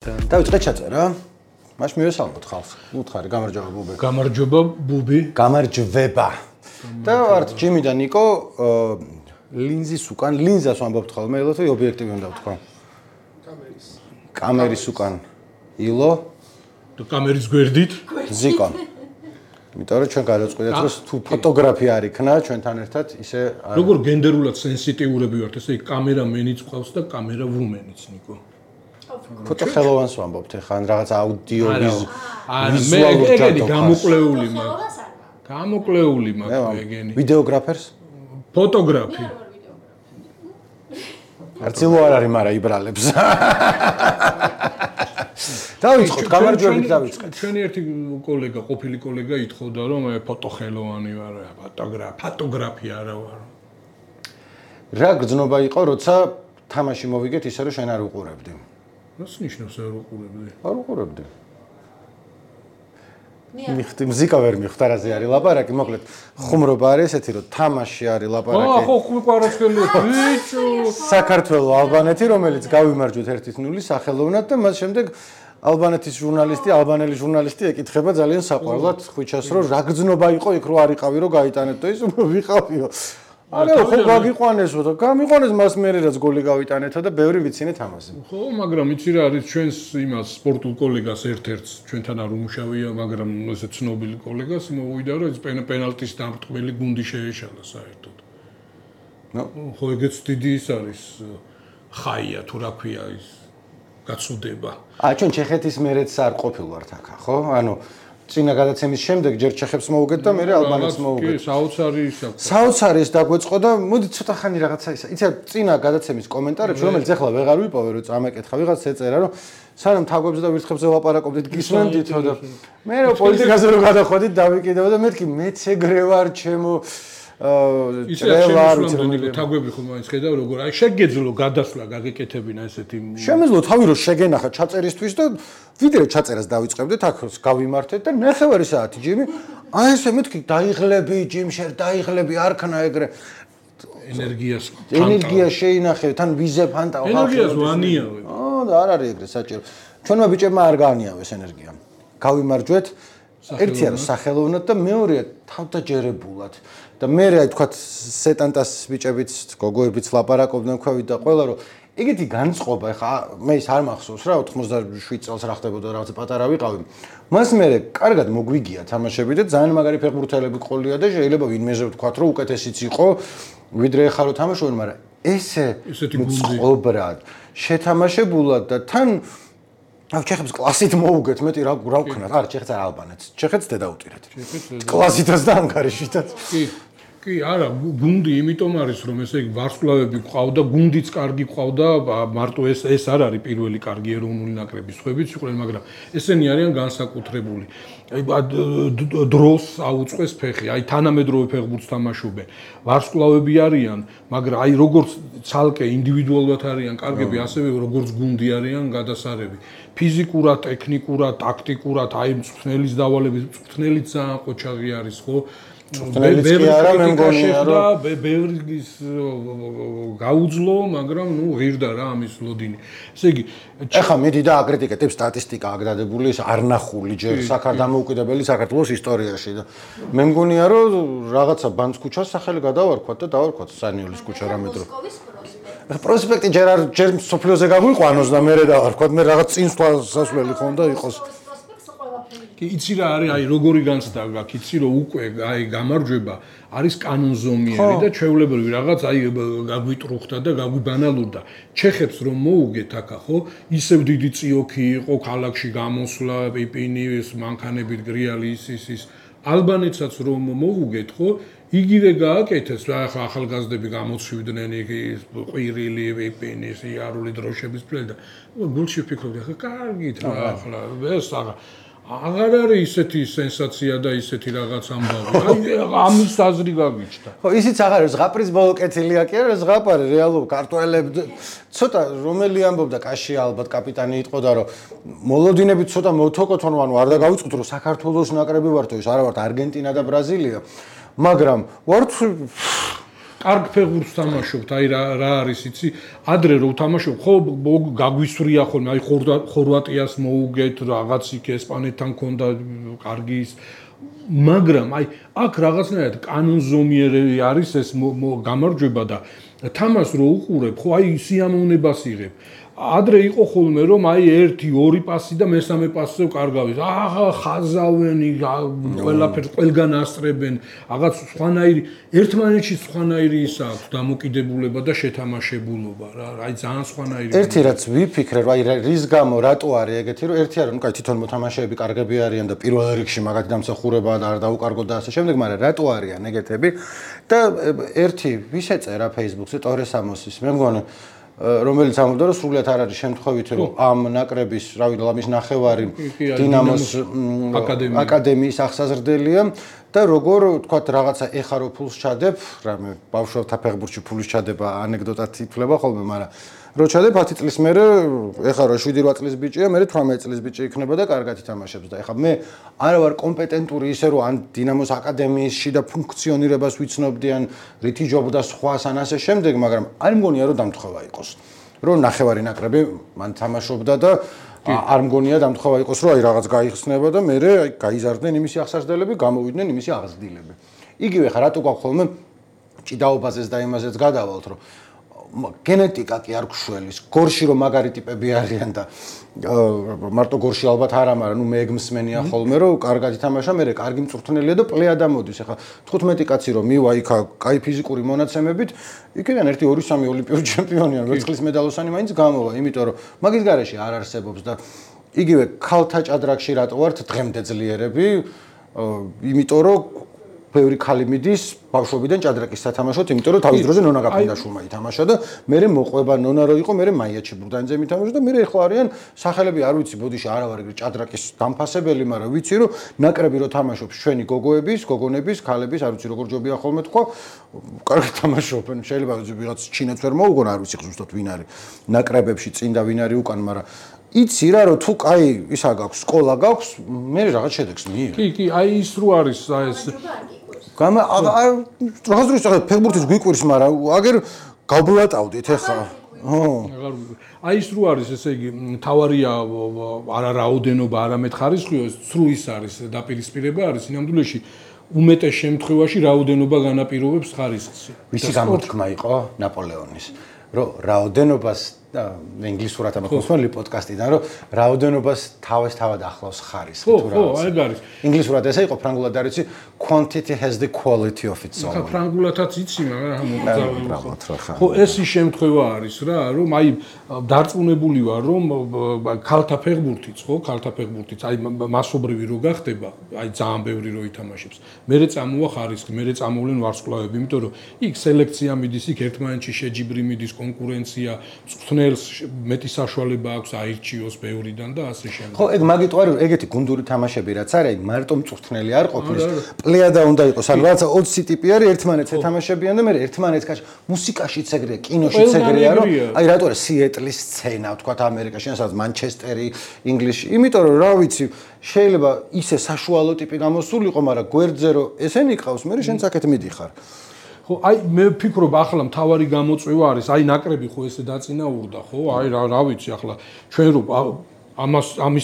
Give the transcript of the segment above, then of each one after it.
დავიწყეთ ჩაწერა. მაშ მივესალმოთ ხალხს. უთხარი, გამარჯობა ბუბი. გამარჯობა ბუბი. გამარჯვება. და ვართ ჯიმი და ნიკო ლინზის უკან, ლინზას ვამბობთ ხოლმე, ილო თუ ობიექტივი უნდა ვთქვა? კამერის უკან. ილო და კამერის გვერდით ზიკო. იმიტომ რომ ჩვენ გადავწყვიტეთ რომ თუ ფოტოგრაფია არ იქნა ჩვენთან ერთად ისე როგორ გენდერულად სენსიტიურები ვართ, ესე კამერამენიც ყავს და კამერავუმენიც ნიკო. ფოტო ხელოვანს ვამბობთ ახლა ან რაღაც აუდიო მე ეგენი გამოკლეული მაქვს. გამოკლეული მაქვს ეგენი. ვიდეოგრაფერს? ფოტოგრაფი. არცილო არ არის, მაგრამ იბრალებს. დავიწყოთ, გამარჯვებით დავიწყეთ. ჩვენი ერთი კოლეგა, ყოფილი კოლეგა ითხოვდა რომ მე ფოტოხელოვანი ვარ, ფოტოგრაფი არა ვარ. რა გრძნობა იყო, როცა თამაში მოვიგეთ ისე რომ შენ არ უყურებდი? რას ნიშნავს არ უყურებდი? არ უყურებდი. მიხდი მუსიკა ვერ მიხდარაზე არის ლაპარაკი, მოკლედ ხუმრობა არის ესეთი რომ თამაში არის ლაპარაკი. ხო, ყვარაცხელი ბიჭო. საქართველოს ალბანეთი, რომელიც გავიმარჯვეთ 1-0 სახელოვნად და მას შემდეგ ალბანეთის ჟურნალისტი, ალბანელი ჟურნალისტი ეკითხება ძალიან საყვარლად ხვიჩას რომ რა გრძნობა იყო იქ რო არ იყავი რომ გაიტანეთ და ის ვიყავიო. არა ხო გაგიყვანესო და გამიყვანეს მას მერე რაც გოლი გავიტანეთო და ბევრი ვიცინეთ ამაზე. ხო, მაგრამ იცი რა არის ჩვენს იმას სპორტულ კოლეგას ერთ-ერთს ჩვენთან არ უმუშავია, მაგრამ ესე ცნობილი კოლეგას მოვიდა რომ ის პენალტის დამტყველი გუნდი შეეშალა საერთოდ. ხო, ეგეც დიდი ის არის ხაია თუ რა ქვია ის გაცუდება. ჩვენ ჩეხეთის მერეც არ ყოფილვართ აქ, ხო? ანუ წინა გადაცემის შემდეგ ჯერ ჩეხებს მოვუგეთ და მერე ალბანეთს მოვუგეთ. კი, საოცარი ის აქვს. საოცარი ის დაგვეწყო და მოდი ცოტა ხანი რაღაცა ისა. იცი წინა გადაცემის კომენტარებში, რომელიც ახლა ვეღარ ვიპოვე, რომ წამეკითხა ვიღაც ეწერა, რომ სანამ თაგვებზე და ვირთხებზე ვლაპარაკობდით, გისმენდითო და მე რო პოლიტიკაზე რო გადახვედით, დავიკიდებ და მეთქი მეც ეგრე ვარ, ჩემო ტრევარ თაგვები ხომ მაინც ხედავ როგორ აი შეგეძლო გადასვლა გაგეკეთებინა ესეთი შემეძლო თავი რო შეგენახა ჩაწერისთვის და ვიდრე ჩაწერას დავიწყებდეთ აქ გავიმართეთ და ნახევარი საათი ჯიმი აი ესე მეთქი დაიღლები ჯიმშერ დაიღლები არქნა ეგრე ენერგია შეინახე თან ვიზე ფანტა ენერგიას ვანიავებ და არ არის ეგრე საჭირო ჩვენმა ბიჭებმა არ გაანიავეს ენერგია გავიმარჯვეთ ერთი არის სახელოვნად და მეორეა თავდაჯერებულად და მე რა თქვა სეტანტას ბიჭებიც გოგოებიც ლაპარაკობდნენ ქვევით და ყველა რომ ეგეთი განწყობა ეხა მე ის არ მახსოვს რა 97 წელს რა ხდებოდა რაღაც პატარა ვიყავი მას მე კარგად მოგვიგია თამაშები და ძალიან მაგარი ფეხბურთელები ყოლია და შეიძლება ვინმეზე ვთქვა რომ უკეთესიც იყო ვიდრე ეხა რო თამაშობენ მაგრამ ესეთი წყობრად შეთამაშებულად და თან ჩეხებს კლასით მოუგეთ მეტი რა ვქნათ არ ჩეხებს არ ალბანეთს ჩეხებს დედაუტირეთ კლასითაც და ანგარიშითაც კი არა გუნდი იმიტომ არის რომ ესე იგი ვარსკვლავები ყავდა გუნდიც კარგი ყავდა მარტო ეს არ არის პირველი კარგი ეროვნული ნაკრების ხვებიც იყვნენ მაგრამ ესენი არიან განსაკუთრებული დროს აუწყვეს ფეხი აი თანამედროვე ფეხბურთს თამაშობენ ვარსკვლავები არიან მაგრამ აი როგორც ცალკე ინდივიდუალურად არიან კარგები ასევე როგორც გუნდი არიან გადასარევი ფიზიკურად ტექნიკურად ტაქტიკურად აი მწვრთნელის დავალების მწვრთნელი ძალიან ყოჩაღი არის ხო ბევრის გაუძლო, მაგრამ ნუ ღირდა რა ამის ლოდინი. ესე იგი, ეხა მიდი და აკრიტიკეთებ სტატისტიკა აგდადებული ის არნახული ჯერ საქართველოს საქართველოს ისტორიაში და მე მგონია რომ რაღაცა ბანძ-ქუჩას სახელი გადავარქვათ და დავარქვათ სანიოლის ქუჩა რამე დრო. პროსპექტი ჯერ სოფლიოზე გაგვიყვანოს და მე დავარქვათ მე რაღაც წინსვლელი ხონდა იყოს. კი იცი რა არის აი როგორი განცდა გაქვს იცი რომ უკვე აი გამარჯვება არის კანონზომიერი და ჩვეულებრივი რაღაც აი გაგვიტრუხდა და გაგვიბანალურდა ჩეხებს რომ მოუგეთ აქა ხო ისევ დიდი წიოქი იყო ქალაქში გამოსვლა პიპინი ეს მანქანებით გრიალი ის ალბანეთსაც რომ მოუგეთ ხო იგივე გააკეთეს რა ახლა ახალგაზრდები გამოცვიდნენ ყვირილი პიპინის იარული დროშების ფლელი და გულში ვფიქრობდი ახლა კარგით რა ახლა ეს აღარ არის ისეთი სენსაცია და ისეთი რაღაც ამბავი. აი ამის აზრი გაგიჩნდა. ხო, ისიც აღარ არის ზღაპრის ბოლო კეთილია კი არა, ზღაპარი რეალურ ქართველებს ცოტა რომელი ამბობდა კაში ალბათ კაპიტანი იყო და რომ მოლოდინები ცოტა მოთოკოთონ ანუ არ დაგავიწყოთ რომ საქართველოს ნაკრები ვართო ის არა ვართ არგენტინა და ბრაზილია. მაგრამ ვართ კარგ ფეხბურთს თამაშობთ, აი რა არის იცი, ადრე რო თამაშობ, ხო გაგვისვრია ხოლმე, აი ხორვატიას მოუგეთ, რაღაც იქ ესპანეთთან ქონდა კარგი ის, მაგრამ აი აქ რაღაცნაირად კანონზომიერი არის ეს გამარჯვება და თამას რო უყურებ, ხო აი სიამოვნებას იღებ. ადრე იყო ხოლმე რომ აი 1-2 პასი და მესამე პასზე კარგავით. ხაზავენი, ყველაფერს ყველგან ასწრებენ, რაღაც სხვანაირი, ერთმანეთში სხვანაირი ის აქვს დამოკიდებულება და შეთამაშებულობა რა. აი ძალიან სხვანაირი. ერთი რაც ვიფიქრე, რომ აი რის გამო რატო არის ეგეთი, რომ ერთი არის, ну, კაი თვითონ მოთამაშეები კარგები არიან და პირველ რიგში მაგათი დამსახურება და არ დაუკარგოთ და ასე შემდეგ, მაგრამ რატო არიან ეგეთები? და ერთი ვის ეწერა Facebook-ზე ტორესამოსის, მე მგონი რომელიც ამბობდა რომ სრულიად არ არის შემთხვევით რომ ამ ნაკრების, რავი, ლამის ნახევარი დინამოს აკადემიის აღსაზრდელია და როგორ თქვა რაღაცა ეხა რო ფულს ჩადებ, რამე ბავშვთა ფეხბურთში ფულის ჩადება ანეკდოტად ითვლება ხოლმე, მაგრამ რო ჩადებ 10 წლის მერე, ეხა რო 7-8 წლის ბიჭია, მერე 18 წლის ბიჭი იქნება და კარგად ითამაშებს და ეხა მე არ ვარ კომპეტენტური ისე რომ ან დინამოს აკადემიისში და ფუნქციონირებას ვიცნობდი ან რითი ჯობდა სხვას ან ასე შემდეგ, მაგრამ არ მგონია რომ დამთხევა იყოს. რომ ნახევარი ნაკრები მან თამაშობდა და არ მგონია დამთხევა იყოს რომ აი რაღაც გაიხსნება და მერე აი გაიზარდნენ იმისი აღსარდელები, გამოვიდნენ იმისი აღზრდილები. იგივე ხა რატო გვაქვს ხოლმე ჭიდაობაზეს და იმაზეც გადავალთ რომ გენეტიკა კი არ გშველის, გორში რომ მაგარი ტიპები არიან და მარტო გორში ალბათ არა, მაგრამ ნუ მე ეგ მსმენია ხოლმე რომ კარგად ითამაშა, მე კარგი მწვრთნელია და პლეადა მოდის. ახლა 15 კაცი რომ მივა იქა კაი ფიზიკური მონაცემებით, იქიდან 1-2-3 ოლიმპიური ჩემპიონია, ვერცხლის მედალოსანი მაინც გამოვა, იმიტომ რომ მაგის გარეშე არ არსებობს და იგივე ქალთა ჭადრაკში რატო ვართ დღემდე ძლიერები, იმიტომ რომ ბევრი ხალი მიდის ბავშვობიდან ჭადრაკის სათამაშოდ, იმიტომ რომ თავის დროზე ნონა გაფრინდაშვილმა ითამაშა და მე მოყვება ნონა რო იყო, მე მაიაჩი ბრუდანიძე მითამაშა და მე ეხლა არიან სახელები არ ვიცი, ბოდიში არა ვარ ჭადრაკის დამფასებელი, მაგრამ ვიცი რომ ნაკრები რო თამაშობს ჩვენი გოგოების, გოგონების, ქალების, არ ვიცი როგორ ჯობია ხოლმე თქვა, კარგი თამაშობენ, შეიძლება ვიღაც ჩინეთს ვერ მოუგონ, არ ვიცი ზუსტად ვინ არის ნაკრებებში წინ და ვინ არის უკან, მაგრამ იცი რა რომ თუ კაი ისა გაქვს, სკოლა გაქვს, მე რაღაც შედეგს მიიღე. კი, აი ის რო არის ეს გამა რაღაც დროს ფეხბურთის გვიკვირს, მაგრამ აგერ გავბლატავდით ახლა. აი ის რო არის, ესე იგი, თავარია არა რაოდენობა, არამედ ხარისხიო, სრულ ის არის დაპირისპირება არის სინამდვილეში უმეტეს შემთხვევაში რაოდენობა განაპირობებს ხარისხს. ვიცი გამოთქმა იყო ნაპოლეონის, რომ რაოდენობას ინგლისურად ამოხსნელი პოდკასტიდან რომ რაოდენობას თავად ახლავს ხარისხი თუ რა. ხო, ეგ არის. ინგლისურად ესე იყო, ფრანგულად არ იცი, quantity has the quality of its own. ხა ფრანგულადაც იცი, მაგრამ ხო, ეს ის შემთხვევა არის რა, რომ აი დარწმუნებული ვარ, რომ ქალთა ფეხბურთიც, ხო, ქალთა ფეხბურთიც, აი მასობრივი რო გახდება, აი ძალიან ბევრი რო ითამაშებს. მერე წამოვა ხარისხი, მერე წამოვლენ ვარსკვლავები, იმიტომ რომ იქ სელექცია მიდის, იქ ერთმანეთში შეჯიბრი მიდის, კონკურენცია, მეტი საშუალება აქვს აირჩიოს ბევრიდან და ასე შემდეგ. ხო, ეგ მაგიტყვარ რომ ეგეთი გუნდური თამაშები რაც არის, მარტო მწვრთნელი არ ყოფნის, პლეადა უნდა იყოს, ან რაღაცა 20 ტიპი არის, ერთმანეთს ეთამაშებიან და მე ერთმანეთს კაც მუსიკაშიც ეგრეა, კინოშიც ეგრეა, რომ აი რატო არის სიეტლის სცენა, ვთქვათ ამერიკაში, ან სადაც მანჩესტერი, ინგლისში, იმიტომ რომ რა ვიცი, შეიძლება ისე საშუალო ტიპი გამოსულიყო, მაგრამ გვერდზე რომ ესენი ყავს, მე შენც აქეთ მიდიხარ. ხო, აი მე ვფიქრობ ახლა მთავარი გამოწვევა არის, აი ნაკრები ხო ესე დაწინაურდა, ხო? აი რა ვიცი ახლა ჩვენ რო ამის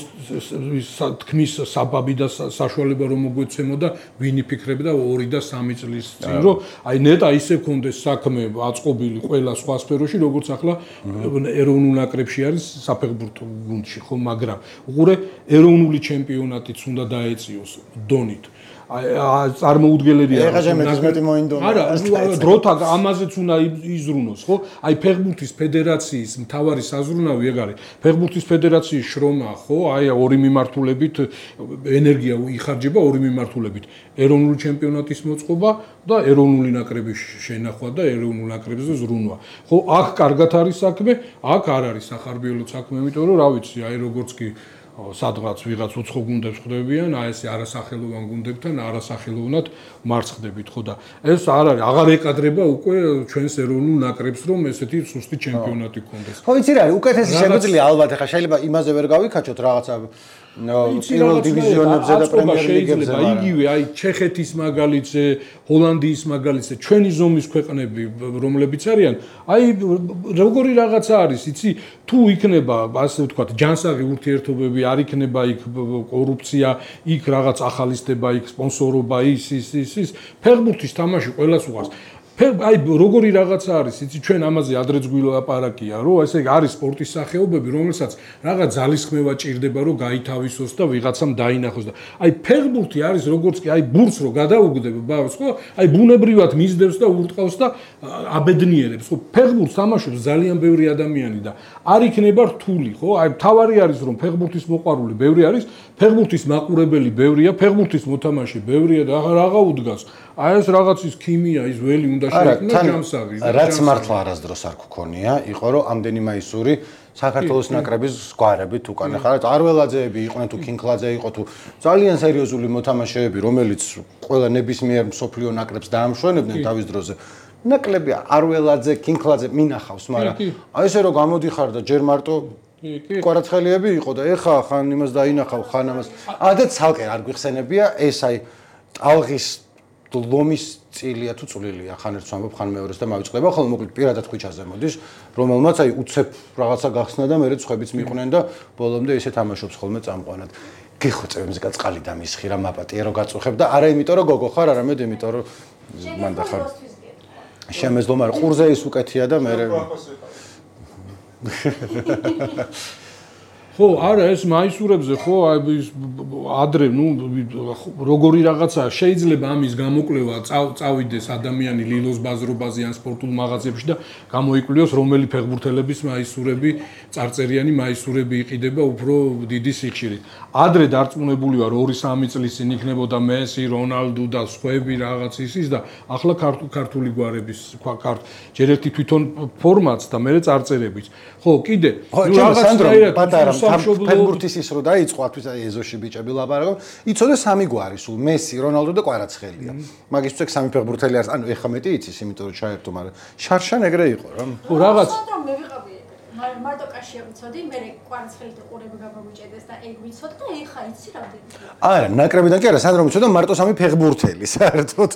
თქმის საბაბი და საშუალება რომ მოგვეცემოდა, ვინ იფიქრებდა 2 და 3 წლის წინ, რომ აი ნეტა ისე კონდეს საქმე აწყობილი ყველა სხვა სფეროში, როგორც ახლა ეროვნულ ნაკრებში არის საფეხბურთო გუნდში, ხო, მაგრამ უყურე ეროვნული ჩემპიონატიც უნდა დაეწიოს დონით. წარმოუდგენელია. ეხლა შემეძს მეტი მოინდომა. არა, დროთა ამაზეც უნდა იზრუნოს, ხო? აი ფეხბურთის ფედერაციის მთავარი საზრუნავი ეგ არის. ფეხბურთის ფედერაციის შრომა, ხო? აი ორი მიმართულებით ენერგია იხარჯება ორი მიმართულებით. ეროვნული ჩემპიონატის მოწყობა და ეროვნული ნაკრების შენახვა და ეროვნულ ნაკრებზე ზრუნვა. ხო, აქ კარგად არის საქმე, აქ არ არის სახარბიელო საქმე, იმიტომ რომ რა ვიცი, აი როგორც კი სადღაც ვიღაც უცხო გუნდებს ხდებიან, აი ესე არასახელოვან გუნდებთან არასახელოვნად მარცხდებით, ხო და ეს არ არის, აღარ ეკადრება უკვე ჩვენს ეროვნულ ნაკრებს, რომ ესეთი სუსტი ჩემპიონატი გქონდეს. ხო, იცი რა არის, უკეთესი შეგვიძლია ალბათ, ახლა შეიძლება იმაზე ვერ გავიქაჩოთ რაღაცა პირველ დივიზიონებზე და პრემიერ ლიგებზე მაგრამ იგივე აი ჩეხეთის მაგალითზე, ჰოლანდიის მაგალითზე, ჩვენი ზომის ქვეყნები რომლებიც არიან, აი როგორი რაღაცა არის, იცი, თუ იქნება ასე ვთქვათ, ჯანსაღი ურთიერთობები, არ იქნება იქ კორუფცია, იქ რაღაც ახალისდება, იქ სპონსორობა, ის ფეხბურთის თამაში ყველას უყავს. აი როგორი რაღაცა არის, იცი, ჩვენ ამაზე ადრეც გვილაპარაკია, რომ ესე არის სპორტის სახეობები, რომელსაც რაღაც ძალისხმევა ჭირდება, რომ გაითავისოს და ვიღაცამ დაინახოს და აი ფეხბურთი არის როგორც კი აი ბურთს რო გადაუგდება ბავშვს, ხო? აი ბუნებრივად მისდევს და ურტყავს და აბედნიერებს, ხო? ფეხბურთს თამაშობს ძალიან ბევრი ადამიანი და არ იქნება რთული, ხო? აი თავარი არის რომ ფეხბურთის მოყვარული ბევრი არის, ფეხბურთის მაყურებელი ბევრია, ფეხბურთის მოთამაშე ბევრია და რაღა უდგას. აი ეს რაღაცის ქიმია, ის ველი უნდა შეექმნა ჯამსაღი. რაც მართლა არასდროს არ გქონია, იყო რომ ამდენი მაისური საქართველოს ნაკრების გვარებით უკან ხარ. არველაძეები იყვნენ თუ კინკლაძე იყო თუ ძალიან სერიოზული მოთამაშეები, რომელიც ყველა ნებისმიერ მსოფლიო ნაკრებს დაამშვენებდნენ თავის დროზე. ნაკლები არველაძე, კინკლაძე მინახავს, მაგრამ აი ესე რომ გამოდიხარ და ჯერ მარტო კვარაცხელიები იყო და ეხა ხან იმას დაინახავ, ხან ამას. ადე ცალკე არ გვიხსენებია ეს აი ტალღის ლომის წილია თუ წვლილია, ხან ერთს ვამბობ, ხან მეორეს და მავიწყდება, ხოლმე მოკლედ პირადად ხვიჩაზე მოდის, რომელმაც აი უცებ რაღაცა გახსნა და მერე ხვებიც მიყვნენ და ბოლომდე ისე თამაშობს ხოლმე წამყვანად. გიხოცებ მზიკა წყალი დამისხი რა მაპატია რომ გაწუხებ და არა იმიტომ რომ გოგო ხარ, არამედ იმიტომ რომ მანდა ხარ. შემეძლო, მაგრამ ყურზე ის უკეთია და მერე ხო, არა ეს მაისურებზე ხო, აი ადრე, ნუ როგორი რაღაცაა, შეიძლება ამის გამოკვლევა წავიდეს ადამიანი ლილოს ბაზრობაზე ან სპორტულ მაღაზიებში და გამოიკვლიოს რომელი ფეხბურთელების მაისურები, წარწერიანი მაისურები იყიდება უფრო დიდი სიხშირით. ადრე დარწმუნებული ვარ 2-3 წლის წინ იქნებოდა მესი, რონალდუ და სხვაები რაღაც ის და ახლა ქართული გვარების ჯერ ერთი თვითონ ფორმატს და მერე წარწერებიც. ხო, კიდე რაღაცა ფეხბურთის ის რო დაიწყო ათვის აი ეზოში ბიჭები ლაპარაკობ, იცოდე სამი გვარი სულ მესი, რონალდო და კვარაცხელია. მაგის წვექ სამი ფეხბურთელი არის, ანუ ეხა მეტი იცის, იმიტომ რომ ჩაერთო, მაგრამ შარშან ეგრე იყო რა. ხო, რაღაც მე ვიყავი მარტო კაშია ვიცოდი, მე კვარაცხელი და ყურები გამომიჭედეს და ეგ ვიცოდი და ეხა იცი რამდენი. არა, ნაკრებიდან კი არა, სანდრო ვიცოდა მარტო სამი ფეხბურთელი, საერთოდ.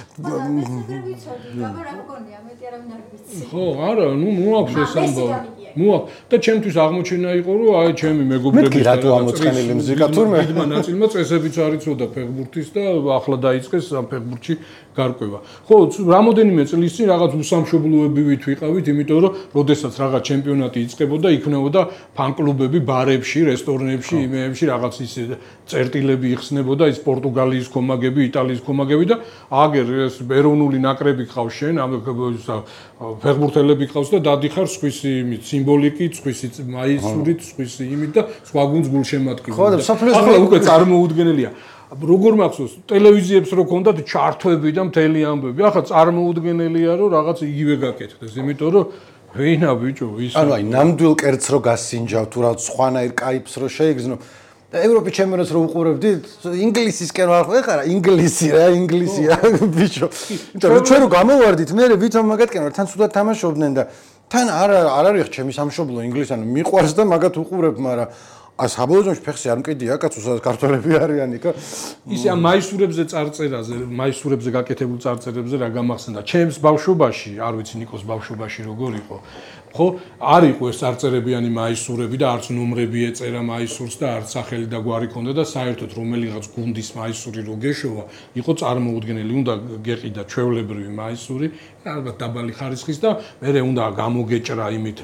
მე ვიცოდი, მაგრამ რა მგონია, მეტი არავინ არ ვიცი. ხო, არა, ნუ მოაქვს ეს ამბავი. მოაქვს და ჩემთვის აღმოჩენა იყო რომ აი ჩემი მეგობრები რატო ამოწყენილი მუსიკა თურმე დიდმა ნაწილმა წესებიც არ იცოდა ფეხბურთის და ახლა დაიწყეს ამ ფეხბურთში გარკვევა. ხო, რამოდენიმე წლის წინ რაღაც უსამშობლოებივით ვიყავით, იმიტომ რომ როდესაც რაღაც ჩემპიონატი იწყებოდა, იქნებოდა ფან-კლუბები ბარებში, რესტორნებში, იმეებში რაღაც ის წერტილები იხსნებოდა, ის პორტუგალიის კომაგები, იტალიის კომაგები და აგერ ეს ეროვნული ნაკრები ყავს შენ, ამ ფეხბურთელები ყავს და დადიხარ სხვისი იმით, სიმბოლიკით, სხვისი მაისურით, სხვისი იმით და სხვა გუნდს გულშემატკივრად. ხო, და სოფლიოს ახლა უკვე წარმოუდგენელია. როგორ მახსოვს, ტელევიზიებს რო ქონდათ ჩართვები და მთელი ამბები. ახლა წარმოუდგენელია რომ რაღაც იგივე გაკეთდეს, იმიტომ რომ ვინა ბიჭო, ის ანუ აი ნამდვილ კერძს რო გასინჯავ თუ რაღაც სხვანაირ კაიფს რო შეიგზნო და ევროპის ჩემპიონატს რო უყურებდი, ინგლისისკენ ვარ ხო, ეხლა ინგლისი რა, ინგლისია ბიჭო. იმიტომ რომ ჩვენ რო გამოვარდით, მე ვითომ მაგათკენ ვარ, თან ცუდად თამაშობდნენ და თან არ არის ჩემი სამშობლო ინგლისი, ანუ მიყვარს და მაგათ უყურებ, მაგრამ საბოლოო ჯამში ფეხში არ მკიდია, კაცო, სადაც ქართველები არიან იქ. ისე ამ მაისურებზე წარწერაზე, მაისურებზე გაკეთებულ წარწერებზე რა გამახსენდა? ჩემს ბავშვობაში, არ ვიცი ნიკოს ბავშვობაში როგორ იყო. ხო, არ იყო ეს წარწერებიანი მაისურები და არც ნომრები ეწერა მაისურს და არც სახელი და გვარი ქონდა და საერთოდ რომელიღაც გუნდის მაისური რო გეშოვა, იყო წარმოუდგენელი, უნდა გეყიდა ჩვეულებრივი მაისური, ალბათ დაბალი ხარისხის და მერე უნდა გამოგეჭრა იმით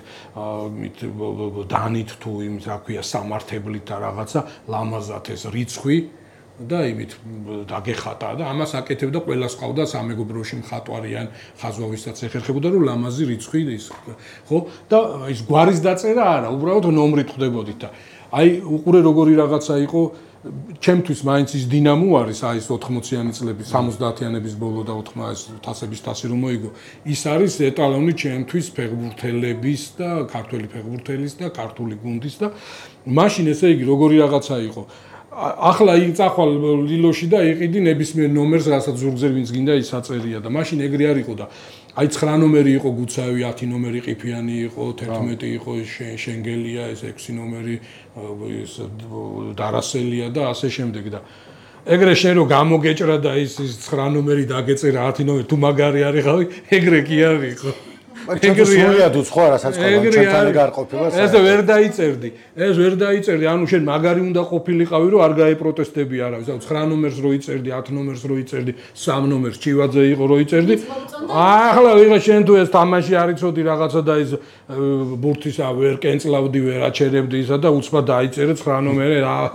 დანით თუ იმით, რა ქვია, სამართებლით და რაღაცა ლამაზად ეს რიცხვი და იმით დაგეხატა და ამას აკეთებდა ყველას ყავდა სამეგობროში მხატვარი ან ხაზვავისაც ეხერხებოდა რომ ლამაზი რიცხვი ის ხო და ის გვარის დაწერა არა უბრალოდ ნომრით ხვდებოდით და აი უყურე როგორი რაღაცა იყო ჩემთვის მაინც ის დინამო არის აი ეს 80-იანი წლების 70-იანების ბოლო და 80 თასების თასი რომ მოიგო ის არის ეტალონი ჩემთვის ფეხბურთელების და ქართველი ფეხბურთელის და ქართული გუნდის და მაშინ ესე იგი როგორი რაღაცა იყო ახლა იწახვალ ლილოში და იყიდი ნებისმიერ ნომერს, რასაც ზურგზე ვინც გინდა ის აწერია და მაშინ ეგრე არ იყო და აი 9 ნომერი იყო გუცავი, 10 ნომერი ყიფიანი იყო, 11 იყო შენგელია, ეს 6 ნომერი ის დარასელია და ასე შემდეგ და ეგრე შენ რო გამოგეჭრა და ის 9 ნომერი დაგეწერა 10 ნომერი თუ მაგარი არიყავი, ეგრე კი არ იყო. ეგრე სულიად უცხო არასაწყობად ჩემთან ეგარ ყოფილა. ეს ვერ დაიწერდი. ეს ვერ დაიწერდი. ანუ შენ მაგარი უნდა ყოფილიყავი რომ არ გაეპროტესტები არავის. 9 ნომერს რო იწერდი, 10 ნომერს რო იწერდი, 3 ნომერს ჩივაძე იყო რო იწერდი. ახლა ვიღა შენ თუ ეს თამაში არ იცოდი რაღაცა და ის ბურთისა ვერ კენწლავდი, ვერ აჩერებდი ისა და უცბად დაიწერე 9 ნომერი.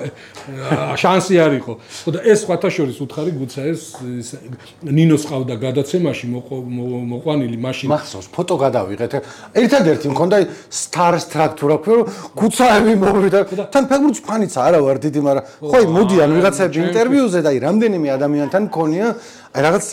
შანსი არ იყო. ხო და ეს სხვათა შორის უთხარი გუცა ეს ნინოს ყავდა გადაცემაში მოყვანილი მაშინ. მახსოვს ფოტო გადავიღეთ. ერთადერთი მქონდა star structure ხო გუცაები მოვიდა. თან ფეგურც ფანიც არა ვარ დიდი, მაგრამ ხო მოდიან ვიღაცები ინტერვიუზე და აი რამდენიმე ადამიანთან მქონია აი რაღაც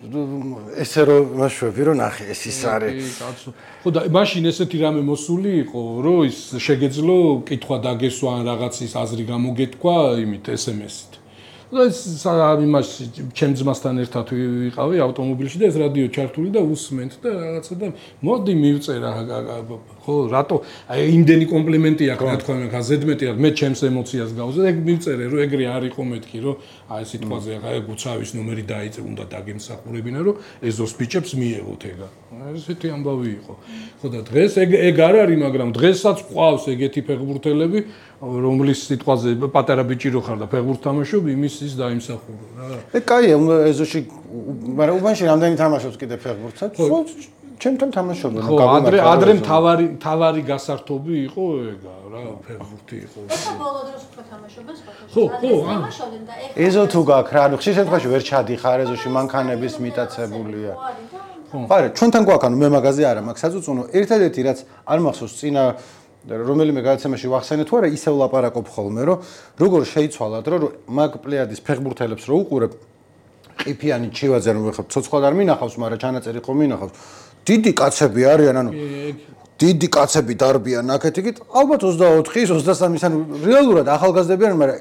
ესე რომ მაშვები რომ ნახე ეს ის არის. ხო და მაშინ ესეთი რამე მოსული იყო რომ ის შეგეძლო კითხვა დაგესვა ან რაღაცის აზრი გამოგეთქვა იმით SMS-ით. ეს იმას ჩემ ძმასთან ერთად ვიყავი ავტომობილში და ეს რადიო ჩართული და უსმენთ და რაღაცა და მოდი მივწერა ხო რატო აი იმდენი კომპლიმენტი აქვს რა თქმა უნდა ზედმეტი აქვს მე ჩემს ემოციას გავზე ეგ მივწერე რომ ეგრე არ იყო მეთქი რომ აი სიტყვაზე აი გუცავის ნომერი დაიწე უნდა დაგემსახურებინა რომ ეზოს ბიჭებს მიეღოთ ეგა ესეთი ამბავი იყო ხო და დღეს ეგ არ არის მაგრამ დღესაც ყავს ეგეთი ფეხბურთელები რომლის სიტყვაზე პატარა ბიჭი რო ხარ და ფეხბურთს თამაშობ იმის ის დაიმსახურო რა ეგ კაია ეზოში მაგრამ უბანში რამდენი თამაშობს კიდე ფეხბურთსაც ჩემთან თამაშობენ ხო ადრე მთავარი გასართობი იყო ეგა რა ფეხბურთი იყო ბოლო დროს უფრო თამაშობენ ხო თამაშობენ და ეხლა ეზო თუ გაქვს რა ანუ ხშირ შემთხვევაში ვერ ჩადიხარ ეზოში მანქანების მიტაცებულია ხო არა ჩვენთან გვაქვს ანუ მე მაგაზე არა მაქვს საწუწუნო ერთადერთი რაც არ მახსოვს წინა რომელიმე გადაცემაში ვახსენე თუ არა ისევ ლაპარაკობ ხოლმე რომ როგორ შეიცვალა დრო რომ მაგ პლეადის ფეხბურთელებს რო უყურებ ყიფიანი ჩივაძე რომ ვეხებ ცოცხლად არ მინახავს მაგრამ ჩანაწერი ხო მინახავს დიდი კაცები არიან ანუ დიდი კაცები დარბიან ნაკეთიკით ალბათ 24-ის 23-ის ანუ რეალურად ახალგაზრდები არიან მაგრამ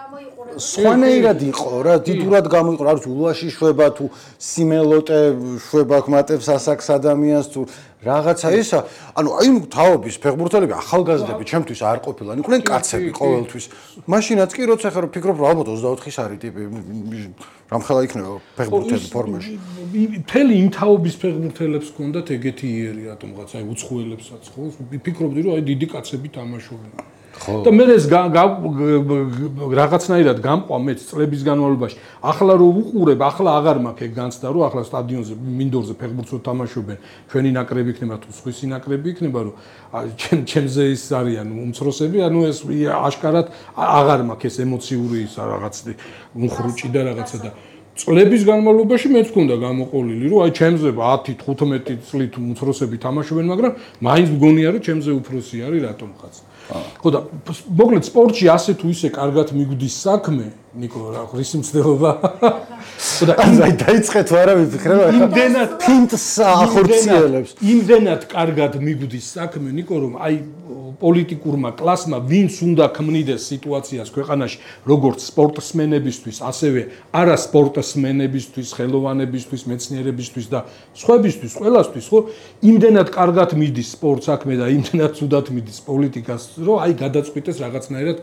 სხვანაირად იყო რა დიდურად გამოიყო რა ვიცი ულაში შვება თუ სიმელოტე შვება ხმატებს ასაკს ადამიანს თუ რაღაცა ისა ანუ აი თაობის ფეხბურთელები ახალგაზრდები ჩემთვის არ ყოფილან იყვნენ კაცები ყოველთვის მაშინაც კი როცა ხარ ფიქრობ რა ალბათ 24-ის არის ტიპი რამხელა იქნება ფეხბურთელი ფორმაში მთელი იმ თაობის ფეხბურთელებს ჰქონდათ ეგეთი იერი რატომღაც აი უცხოელებსაც ხო ფიქრობდი რომ აი დიდი კაცები თამაშობენ და მე ეს რაღაცნაირად გამყვა მეც წლების განმავლობაში. ახლა რო უყურებ, ახლა აღარ მაქვს ეგ განცდა, რომ ახლა სტადიონზე, მინდორზე ფეხბურთს თამაშობენ. ჩვენი ნაკრები იქნება თუ სხვისი ნაკრები იქნება, რომ ჩემზე ის არიან უმცროსები, ანუ ეს აშკარად აღარ მაქვს ეს ემოციური ის რაღაც მუხრუჭი და რაღაცა და წლების განმავლობაში მეც მქონდა გამოყოლილი, რომ აი ჩემზე 10-15 წლით უმცროსები თამაშობენ, მაგრამ მაინც მგონია, რომ ჩემზე უფროსი არის რატომღაც. ხო და მოკლედ სპორტში ასე თუ ისე კარგად მიგვდის საქმე ნიკო რა ისი მცდელობა ხო და დაიწყეთ თუ არა ვიფიქრე რომ იმდენად ფინტს ახორციელებს იმდენად კარგად მიგვდის საქმე ნიკო რომ აი პოლიტიკურმა კლასმა ვინც უნდა ქმნიდეს სიტუაციას ქვეყანაში როგორც სპორტსმენებისთვის ასევე არა სპორტსმენებისთვის ხელოვანებისთვის მეცნიერებისთვის და სხვებისთვის ყველასთვის ხო იმდენად კარგად მიდის სპორტ საქმე და იმდენად ცუდად მიდის პოლიტიკას რომ აი გადაწყვიტეს რაღაცნაირად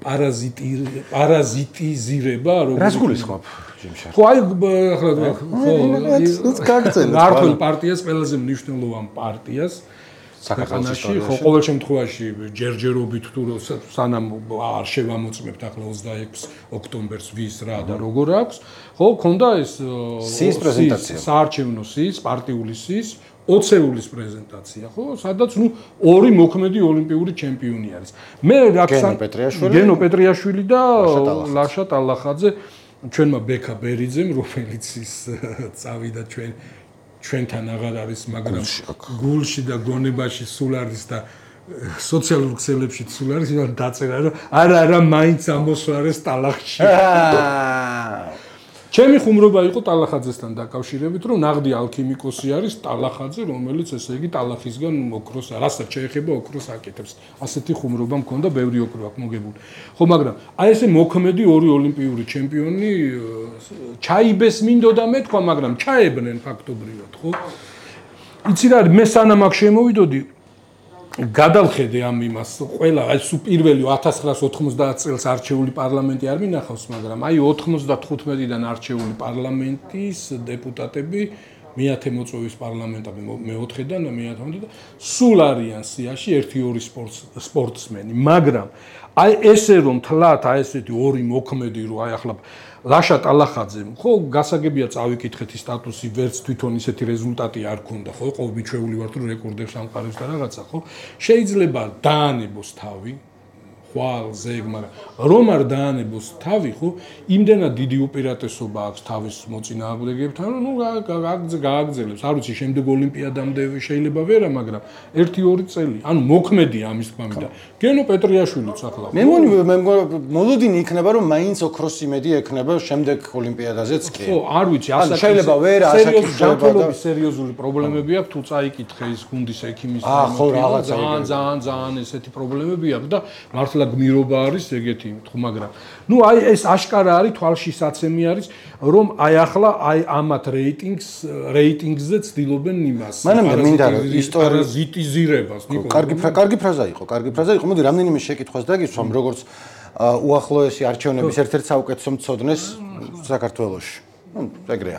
პარაზიტიზირება რას გულისხმობ ჯიმშა ხო აი ახლა ხო მართლ პარტიას ყველაზე მნიშვნელოვან პარტიას საქართველოში ხო ყოველ შემთხვევაში ჯერჯერობით თუ სანამ არ შევამოწმებთ ახლა 26 ოქტომბერს ვის რა და როგორ აქვს ხო ქონდა ეს სის პრეზენტაცია საარჩევნო სის პარტიული სის ოცეულის პრეზენტაცია ხო სადაც ნუ ორი მოქმედი ოლიმპიური ჩემპიონი არის მე გენო პეტრიაშვილი და ლაშა ტალახაძე ჩვენმა ბექა ბერიძემ რომელიც ის წავიდა ჩვენთან აღარ არის მაგრამ გულში და გონებაში სულ არის და სოციალურ ქსელებში სულ არის დაწერა რომ არა მაინც ამოსვარეს ტალახში ჩემი ხუმრობა იყო ტალახაძესთან დაკავშირებით, რომ ნაღდი ალქიმიკოსი არის ტალახაძე, რომელიც ესე იგი ტალახისგან ოქროს, რასაც შეეხება ოქროს აკეთებს. ასეთი ხუმრობა მქონდა, ბევრი ოქრო აქვს მოგებული. ხო, მაგრამ აი ესე მოქმედი ორი ოლიმპიური ჩემპიონი ჩაიბეს მინდოდა მეთქვა, მაგრამ ჩაებნენ ფაქტობრივად, ხო? იცი რა, მე სანამ აქ შემოვიდოდი გადავხედე ამ იმას, ყველა აი პირველი 1990 წელს არჩეული პარლამენტი არ მინახავს, მაგრამ აი 95-დან არჩეული პარლამენტის დეპუტატები მე-10 მოწვევის პარლამენტები მე-4-დან მე-10-დან და სულ არიან სიაში 1-2 სპორტსმენი, მაგრამ აი ესე რომ თლათ აი ესეთი ორი მოქმედი რო აი ახლა ლაშა ტალახაძემ ხო გასაგებია წავიკითხეთ ის სტატუსი ვერც თვითონ ისეთი რეზულტატი არ ქონდა ხო ყოველდღიური ვარ თუ რეკორდებს ამყარებს და რაღაცა ხო შეიძლება დაანებოს თავი ხვალზე მაგრამ რომ არ დაანებოს თავი ხო იმდენად დიდი უპირატესობა აქვს თავის მოწინააღმდეგეებთან რომ ნუ გააგრძელებს არ ვიცი შემდეგ ოლიმპიადამდე შეიძლება ვერა მაგრამ 1-2 წელი ანუ მოქმედია ამის თქმა მინდა გენო პეტრიაშვილიც ახლა მე მოლოდინი იქნება რომ მაინც ოქროს იმედი ექნება შემდეგ ოლიმპიადაზეც კი ხო არ ვიცი ასაკი შეიძლება ვერა ასაკი შეიძლება სერიოზული პრობლემები აქვს თუ წაიკითხე ის გუნდის ექიმის ძალიან ესეთი პრობლემები აქვს და მართლა გმირობა არის ეგეთი ხო მაგრამ ნუ აი ეს აშკარა არის თვალში საცემი არის რომ აი ახლა აი ამათ რეიტინგზე ცდილობენ იმას მანამდე მინდა რომ ისტორიის ზიტიზირებას ნიკო კარგი ფრაზა იყო მოდი რამდენიმე შეკითხვას დაგისვამ როგორც უახლოესი არჩევნების ერთ-ერთ საუკეთესო მცოდნეს საქართველოში ნუ ეგრეა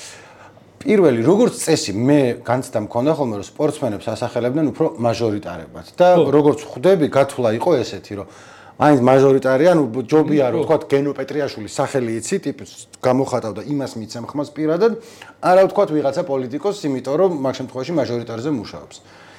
პირველი როგორც წესი მე განცდა მქონდა ხოლმე რომ სპორტსმენებს ასახელებდნენ უფრო მაჟორიტარებად და როგორც ხვდები გათვლა იყო ესეთი რომ მაინც მაჟორიტარი ანუ ჯობია რომ თქვა გენო პეტრიაშვილის სახელი იცი ტიპს გამოხატავდა იმას მიცემ ხმას პირადად არა ვთქვა ვიღაცა პოლიტიკოსს იმიტომ რომ მაგ შემთხვევაში მაჟორიტარზე მუშაობს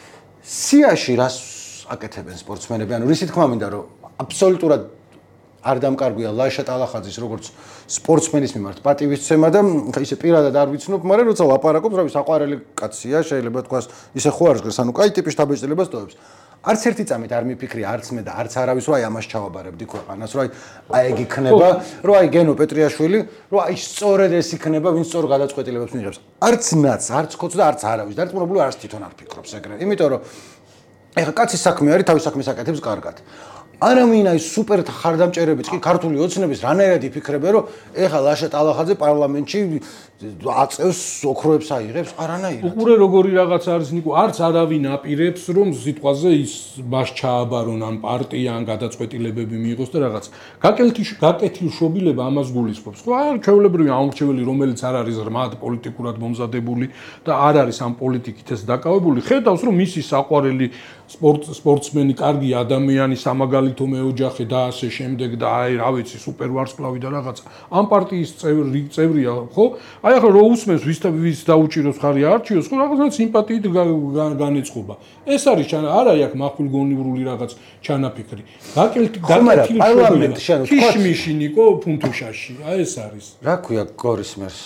სიაში რას აკეთებენ სპორტსმენები ანუ რისი თქმა მინდა რომ აბსოლუტურად არ დამკარგვია ლაშა ტალახაძის როგორც სპორტსმენის მიმართ პატივისცემა და ისე პირადად არ ვიცნობ, მაგრამ როცა ლაპარაკობ, რავი, საყვარელი კაცია, შეიძლება თქვას, ისე ხო არის, ანუ კაი ტიპის დაბეჭდილებას ტოვებს. არც ერთი წამით არ მიფიქრი, არც მე და არც არავის, რომ აი ამას ჩავაბარებდი ქვეყანას, რომ აი ეგ იქნება, რომ აი გენო პეტრიაშვილი, რომ აი სწორედ ეს იქნება, ვინც სწორ გადაწყვეტილებებს მიიღებს. არც ნაც, არც ხოც და არც არავის, დარწმუნებული არც თვითონ არ ფიქრობს ეგრე. იმიტომ რომ ეხა კაცის საქმე არის, თავის საქმეს აკეთებს კარგად. არავინ აი სუპერ ხარდამჭერებიც კი ქართული ოცნების რანაირად იფიქრებენ რომ ეხა ლაშა ტალახაძე პარლამენტში აწევს ოქროებს აიღებს არანაირად უყურე როგორი რაღაც არის ნიკო არც არავინ აპირებს რომ სიტყვაზე ის მას ჩააბარონ ან პარტია ან გადაწყვეტილებები მიიღოს და რაღაც გაკეთილშობილება ამას გულისხმობს ხო არ ჩვეულებრივი აუმრჩეველი რომელიც არ არის ღრმად პოლიტიკურად მომზადებული და არ არის ამ პოლიტიკით ეს დაკავებული ხედავს რომ მისი საყვარელი სპორტსმენი კარგი ადამიანი სამაგალითო მეოჯახე და ასე შემდეგ და აი რა ვიცი სუპერ ვარსკვლავი და რაღაცა ამ პარტიის წევრია ხო აი ახლა რო უსმენს ვის დაუჭიროს ხარი არჩიოს ხო რაღაცა სიმპათიით განეწყობა ეს არის არა აქ მახვილგონივრული რაღაც ჩანაფიქრი გაკეთილი პარლამენტში ანუ თქვა ქიშმიში ნიკო ფუნთუშაში აი ეს არის რა ქვია გორის მერს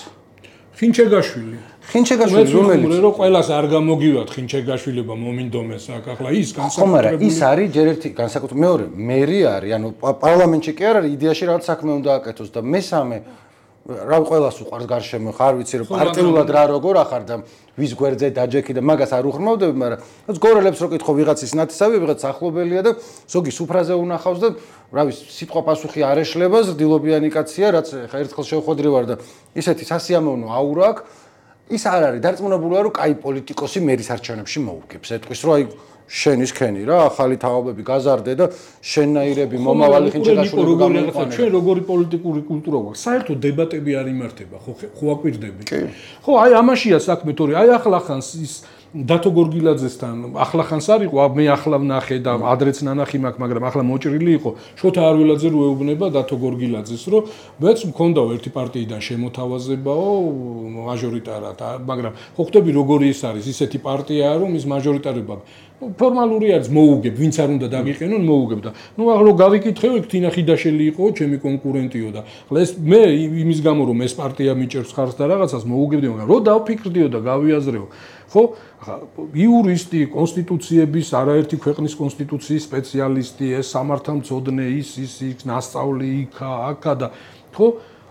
ხინჩეგაშვილი რომელიც რომ ყველას არ გამოგივათ ხინჩეგაშვილება მომინდომეს აქ ახლა ის განსაკუთრებული ის არის ჯერ ერთი განსაკუთრებული მეორე მერი არის ანუ პარლამენტში კი არ არის იდეაში რაღაც საქმე უნდა აკეთოს და მესამე რა ყველას უყარს გარშემო ხარ ვიცი რომ პარტიულად რა როგორ ახარ და ვის გვერდზე დაჯექი და მაგას არ უხრმავდები მაგრამ გორელებს რო კითხო ვიღაცის ნათესავი ვიღაც ახლობელია და ზოგი სუფრაზე უნახავს და რა ვიცი სიტყვა პასუხი არ ეშლება ზრდილობიანი კაცია რაც ხა ერთხელ შევხვედრი ვარ და ისეთი სასიამოვნო აურა აქვს ის არ არის დარწმუნებულია რომ კაი პოლიტიკოსი მერის არჩევნებში მოუგებს ეტყვის რომ აი შენის ქენი რა ახალი თაობები გაზარდე და შენნაირები მომავალი ხინჩეგაშვილი გამოიყენა ჩვენ როგორი პოლიტიკური კულტურა გვაქვს საერთოდ დებატები არ იმართება ხო აკვირდები ხო აი ამაშია საქმე თორე აი ახლახანს ის დათო გორგილაძესთან ახლახანს არ იყო მე ახლა ვნახე და ადრეც ნანახი მაქვს მაგრამ ახლა მოჭრილი იყო შოთა არველაძე რო ეუბნება დათო გორგილაძეს რომ მეც მქონდაო ერთი პარტიიდან შემოთავაზებაო მაჟორიტარად მაგრამ ხო ხვდები როგორი ის არის ისეთი პარტიაა რომ ის მაჟორიტარობა ფორმალური არის მოუგებ ვინც არ უნდა დაგიყენონ მოუგებ და ნუ ახლა გავიკითხე იქ თინა ხიდაშელი იყო ჩემი კონკურენტიო და ახლა ეს მე იმის გამო რომ ეს პარტია მიჭერს ხარს და რაღაცას მოუგებდი მაგრამ რო დავფიქრდიო და გავიაზრეო ხო იურისტი კონსტიტუციების არაერთი ქვეყნის კონსტიტუციის სპეციალისტი ეს სამართალმცოდნე ის ნასწავლი იქა და ხო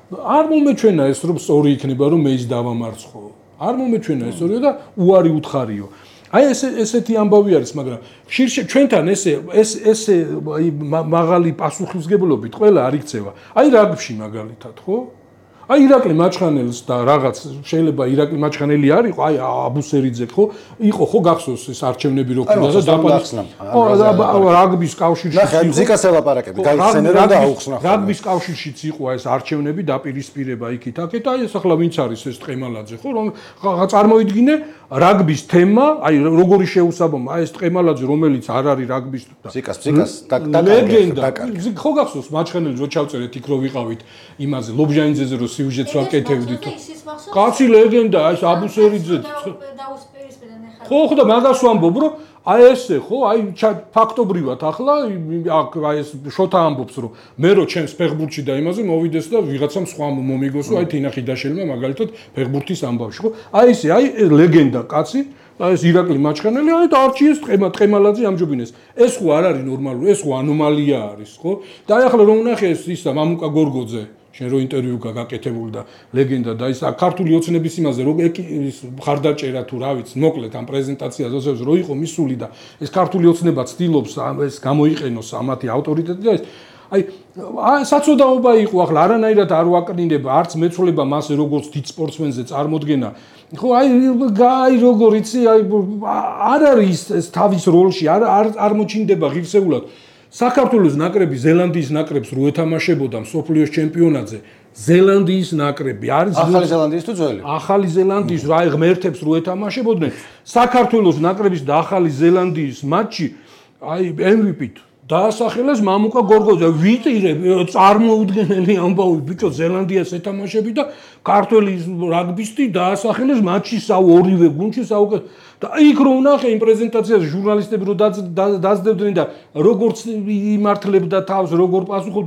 არ მომეჩვენა ეს რომ სწორი იქნება რომ მე ის დავამარცხო. არ მომეჩვენა ეს სწორია და უარი უთხარიო. აი ესეთი ამბავი არის, მაგრამ ჩვენთან ესე მაღალი პასუხისმგებლობით ყველა არ იქცევა. აი რაგბში მაგალითად, ხო? აი ირაკლი მაჩხანელს და რაღაც შეიძლება ირაკლი მაჩხანელი არ იყო, აი აბუსერიძე ხო? იყო ხო გახსოვს ეს არჩევნები რო ქონდა და დაპატიმრდა. რაგბის კავშირში ნახე, ზიკას ელაპარაკები, გაიხსენებდა და აუხსნა. რაგბის კავშირშიც იყო ეს არჩევნები დაპირისპირება იქით აქეთ, აი ეს ახლა ვინც არის ეს ტყემალაძე ხო, რომ წარმოიდგინე რაგბის თემა, აი როგორი შეუსაბამა, აი ეს ტყემალაძე რომელიც არ არის რაგბის ზიკას ლეგენდა. ხო გახსოვს მაჩხანელი რო ჩავწერეთ იქ რო ვიყავით იმაზე ლობჟანიძეზე რო სიუჟეტს ვაკეთებდით. კაცი ლეგენდა, აი ეს აბუსერიძე. ხო და მაგას ვამბობ, რომ აი ესე ხო, აი ფაქტობრივად ახლა აი ეს შოთა ამბობს, რომ მე რო ჩემს ფეხბურთში და იმაზე მოვიდეს და ვიღაცამ სხვა მომიგოსო, აი თინა ხიდაშელმა მაგალითად ფეხბურთის ამბავში, ხო? აი ესე, აი ლეგენდა კაცი, აი ეს ირაკლი მაჩხანელი, აი და არჩიეს ტყემალაძე ამჯობინეს. ეს ხო არ არის ნორმალური, ეს ხო ანომალია არის, ხო? და აი ახლა რომ ნახე ეს ისა მამუკა გორგოძე შენ რო ინტერვიუ გაკეთებული და ლეგენდა და ის ქართული ოცნების იმაზე რო მხარდაჭერა თუ რა ვიცი მოკლედ ამ პრეზენტაციაზე ოსებს რო იყო მისული და ეს ქართული ოცნება ცდილობს ეს გამოიყენოს ამათი ავტორიტეტი და ეს აი საწოდაობა იყო ახლა არანაირად არ ვაკნინება არც მეცვლება მასე როგორც დიდ სპორტსმენზე წარმოდგენა ხო აი როგორ იცი აი არ არის ეს თავის როლში არ მოჩინდება ღირსეულად საქართველოს ნაკრები ზელანდიის ნაკრებს რო ეთამაშებოდა მსოფლიოს ჩემპიონატზე ზელანდიის ნაკრები არის ახალი ზელანდიის თუ ძველი ახალი ზელანდიის რა ღმერთებს რო ეთამაშებოდნენ საქართველოს ნაკრების და ახალი ზელანდიის მატჩი აი MVP-ით დაასახელეს მამუკა გორგოძე ვიტირე წარმოუდგენელი ამბავი ბიჭო ზელანდიას ეთამაშები და ქართველი რაგბისტი დაასახელეს მატჩი ორივე გუნდში საუკეთესო და იქ რო ვნახე იმ პრეზენტაციაზე ჟურნალისტები რო დაძდებდნენ და როგორც იმართლებდა თავს როგორ პასუხობდა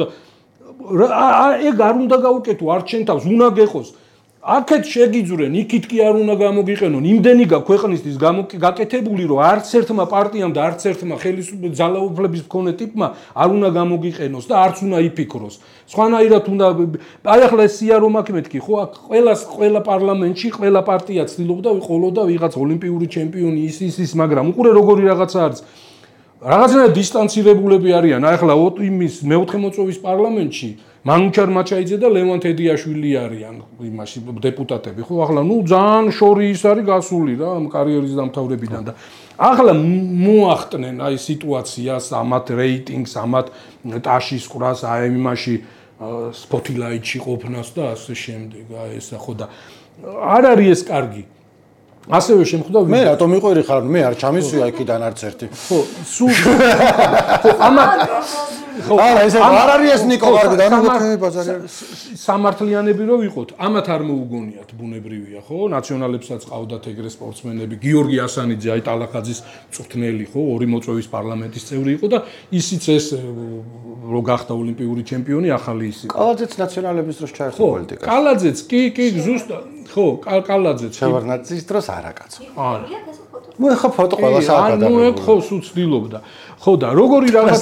ეგ არ უნდა გაუკეთო არ ჩვენ თავს უნდა გეხოს აქეთ შეგიძვრენ იქით კი არ უნდა გამოგიყენონ იმდენი გაქვეყნისთვის გაკეთებული რომ არც ერთმა პარტიამ და არც ერთმა ძალაუფლების მქონე ტიპმა არ უნდა გამოგიყენოს და არც უნდა იფიქროს სხვანაირად უნდა აი ახლა ეს სიარო მაქ-მეთქი ხო ყველა პარლამენტში ყველა პარტია ცდილობდა ვიყოლოდა ვიღაც ოლიმპიური ჩემპიონი ის მაგრამ უყურე როგორი რაღაცა არის რაღაცნაირად დისტანცირებულები არიან აი ახლა იმის მეოთხე მოწვევის პარლამენტში მანუჩარ მაჩაიძე და ლევან თედიაშვილი არიან იმაში დეპუტატები ხო ახლა ნუ ძალიან შორი ის არის გასული რა კარიერის დამთავრებიდან და ახლა მოახტნენ აი სიტუაციას ამათ რეიტინგს ამათ ტაშის ყრას აი იმაში სპოტლაიტში ყოფნას და ასე შემდეგ აი ესა ხო და არ არის ეს კარგი ასევე შემხვდა მე რატომ მიყვერი ხარ მე არ ჩამისვია იქიდან არც ერთი ხო სულ ხო ამათ ხო არა ეს არ არის ეს ნიკო კარგი და ბაზარი სამართლიანები რო ვიყოთ ამათ არ მოუგონიათ ბუნებრივია ხო ნაციონალებსაც ყავდათ ეგრე სპორტსმენები გიორგი ასანიძე აი ტალახაძის მწვრთნელი ხო ორი მოწვევის პარლამენტის წევრი იყო და ისიც ეს რო გახდა ოლიმპიური ჩემპიონი ახალი ის იყო კალაძეც ნაციონალების დროს ჩაერთო პოლიტიკაში კალაძეც კი ზუსტად ხო კალაძეც შევარდნაძის დროს არა კაცო არა ნუ ეხა ფოტო ყველა სააკადემიო ნუ ეგ ხო სულ ცდილობდა ხო და როგორი რაღაც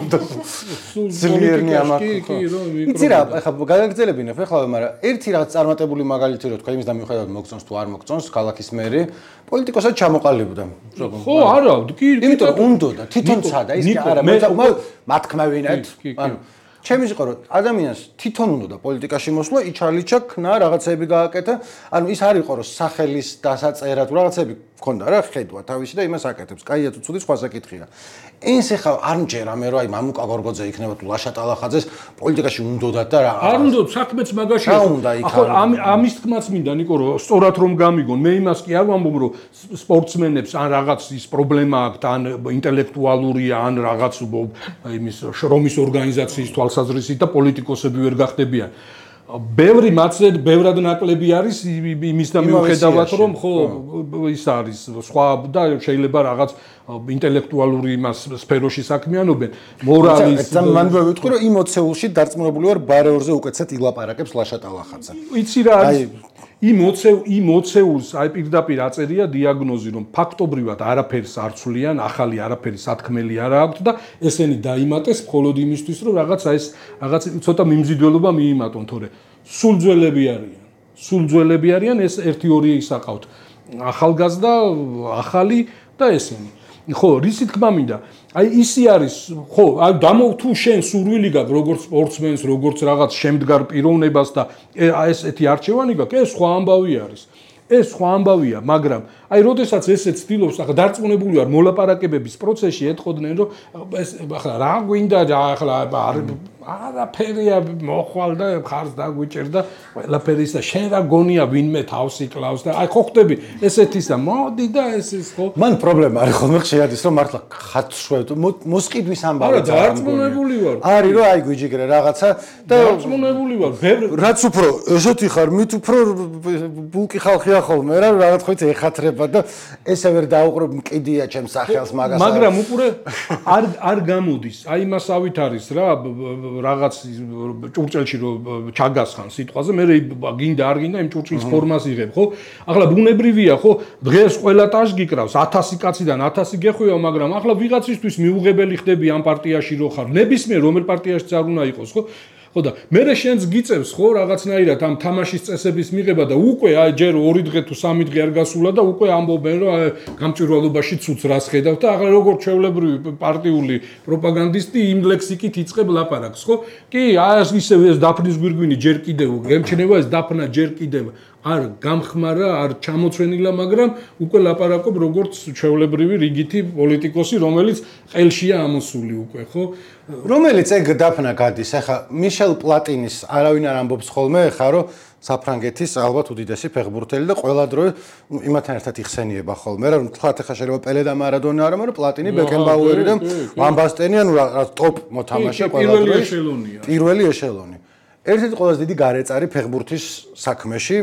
ძლიერნი ამაკ კი რომ იცი რა ეხა გადაგძელებინებ ეხლა მაგრამ ერთი რაღაც წარმატებული მაგალითი რო თქვა იმის და მიუხედავად მოგწონს თუ არ მოგწონს ქალაქის მერი პოლიტიკოსად ჩამოყალიბდა ხო არა კი იმიტომ უნდა თვითონ ცადა ის კი არა მათქმევინეთ ანუ ჩემი იყო რომ ადამიანს თვითონ უნდა და პოლიტიკაში მოსვლა იჩალიჩა ქნა რაღაცები გააკეთა ანუ ის არ იყო რომ სახელის დასაწერა თუ რაღაცები მქონდა რა ხედვა თავისი და იმას აკეთებს კაია თუ ცუდი სხვა საკითხია ეს ახლა არ მჯერა მე რომ აი მამუკა გორგოძე იქნება თუ ლაშა ტალახაძეს პოლიტიკაში უნდა და რა არ უნდა საქმეც მაგაშია ახლა ამის თქმაც მინდა ნიკო რომ სწორად რომ გამიგონ მე იმას კი არ ვამბობ რომ სპორტსმენებს ან რაღაც ის პრობლემა აქვს ან ინტელექტუალურია ან რაღაც იმის შრომის ორგანიზაციის თვალსაზრისით და პოლიტიკოსები ვერ გახდებიან ბევრი მათზე ბევრად ნაკლები არის იმის და მიუხედავად რომ ხო ის არის სხვა და შეიძლება რაღაც ინტელექტუალური იმას სფეროში საქმიანობენ მორალის მან ვიტყვი რომ იმ ოცეულში დარწმუნებული ვარ ბარეორზე უკეთესად ილაპარაკებს ლაშა ტალახაძე იცი რა არის იმ ოცეულს აი პირდაპირ აწერია დიაგნოზი, რომ ფაქტობრივად არაფერს არ ცვლიან, ახალი არაფერი სათქმელი არ აქვს და ესენი დაიმატეს მხოლოდ იმისთვის, რომ რაღაც ცოტა მიმზიდველობა მიიმატონ, თორე სულ ძველები არიან, ეს 1-2 ისაყავთ. ახალგაზრდა, ახალი და ესენი. ხო, რისი თქმა მინდა? აი ისი არის, ხო, აი თუ შენ სურვილი გაქვს როგორც სპორტსმენს, როგორც რაღაც შემდგარ პიროვნებას და ესეთი არჩევანი გაქვს, ეს სხვა ამბავი არის. ეს სხვა ამბავია, მაგრამ აი როდესაც ესე ცდილობს, ახლა დარწმუნებული ვარ მოლაპარაკებების პროცესში ეთყოდნენ, რომ ეს ახლა რა გვინდა, ახლა არაფერია მოხვალ და ხარს დაგვიჭერდა ყველაფერი და შენ რა გონია ვინმე თავს იკლავს და აი ხო ხდები ესეთისა მოდი და ეს ხო მან პრობლემა არის ხოლმე შეადის რომ მართლა ხათშვევ მოსყიდვის ამბავი დარწმუნებული ვარ არის რომ აი გვიჯიგრე რაღაცა და დარწმუნებული ვარ რაც უფრო ესეთი ხარ მით უფრო ბულკი ხალხია ხოლმე რა რაღაც ხო იცი ეხათრება და ესე ვერ დაუყრებ მკიდია ჩემს სახელს მაგას მაგრამ უკვე არ გამოდის აი მასავით არის რა რაღაც ჭურჭელში რომ ჩაგასხან სიტყვაზე მე გინდა არ გინდა იმ ჭურჭლის ფორმას იღებ ხო ახლა ბუნებრივია ხო დღეს ყველა ტაშ გიკრავს 1000 კაციდან 1000 გეხვევა მაგრამ ახლა ვიღაცისთვის მიუღებელი ხდები ამ პარტიაში რო ხარ ნებისმიერ რომელ პარტიაშიც არ უნდა იყოს ხო ხო და მე შენს გიწევს ხო რაღაცნაირად ამ თამაშის წესების მიღება და უკვე აი ჯერ 2 დღე თუ 3 დღე არ გასულა და უკვე ამბობენ რომ გამჭვირვალობაში ცუც რას ხედავ და ახლა როგორ ჩვეულებრივი პარტიული პროპაგანდისტი იმ ლექსიკით იწყებ ლაპარაკს ხო კი ისე ეს დაფნის გვირგვინი ჯერ კიდევ გემჩნევა ეს დაფნა ჯერ კიდევ არ გამხმარა არ ჩამოცვენილა მაგრამ უკვე ლაპარაკობ როგორც ჩვეულებრივი რიგითი პოლიტიკოსი რომელიც ყელშია ამოსული უკვე ხო რომელიც ეგ დაფნა გადის ახლა მიშელ პლატინის არავინ არ ამბობს ხოლმე ხა რომ საფრანგეთის ალბათ უდიდესი ფეხბურთელი და ყველა დროე იმათთან ერთად იხსენიება ხოლმე რა თქვათ ახლა შეიძლება პელე და მარადონა არა მაგრამ პლატინი ბეკენბაუერი და ვან ბასტენი ანუ რა ტოპ მოთამაშე ყველა დროის პირველი ეშელონი ერთ-ერთი ყველაზე დიდი გარეწარი ფეხბურთის საქმეში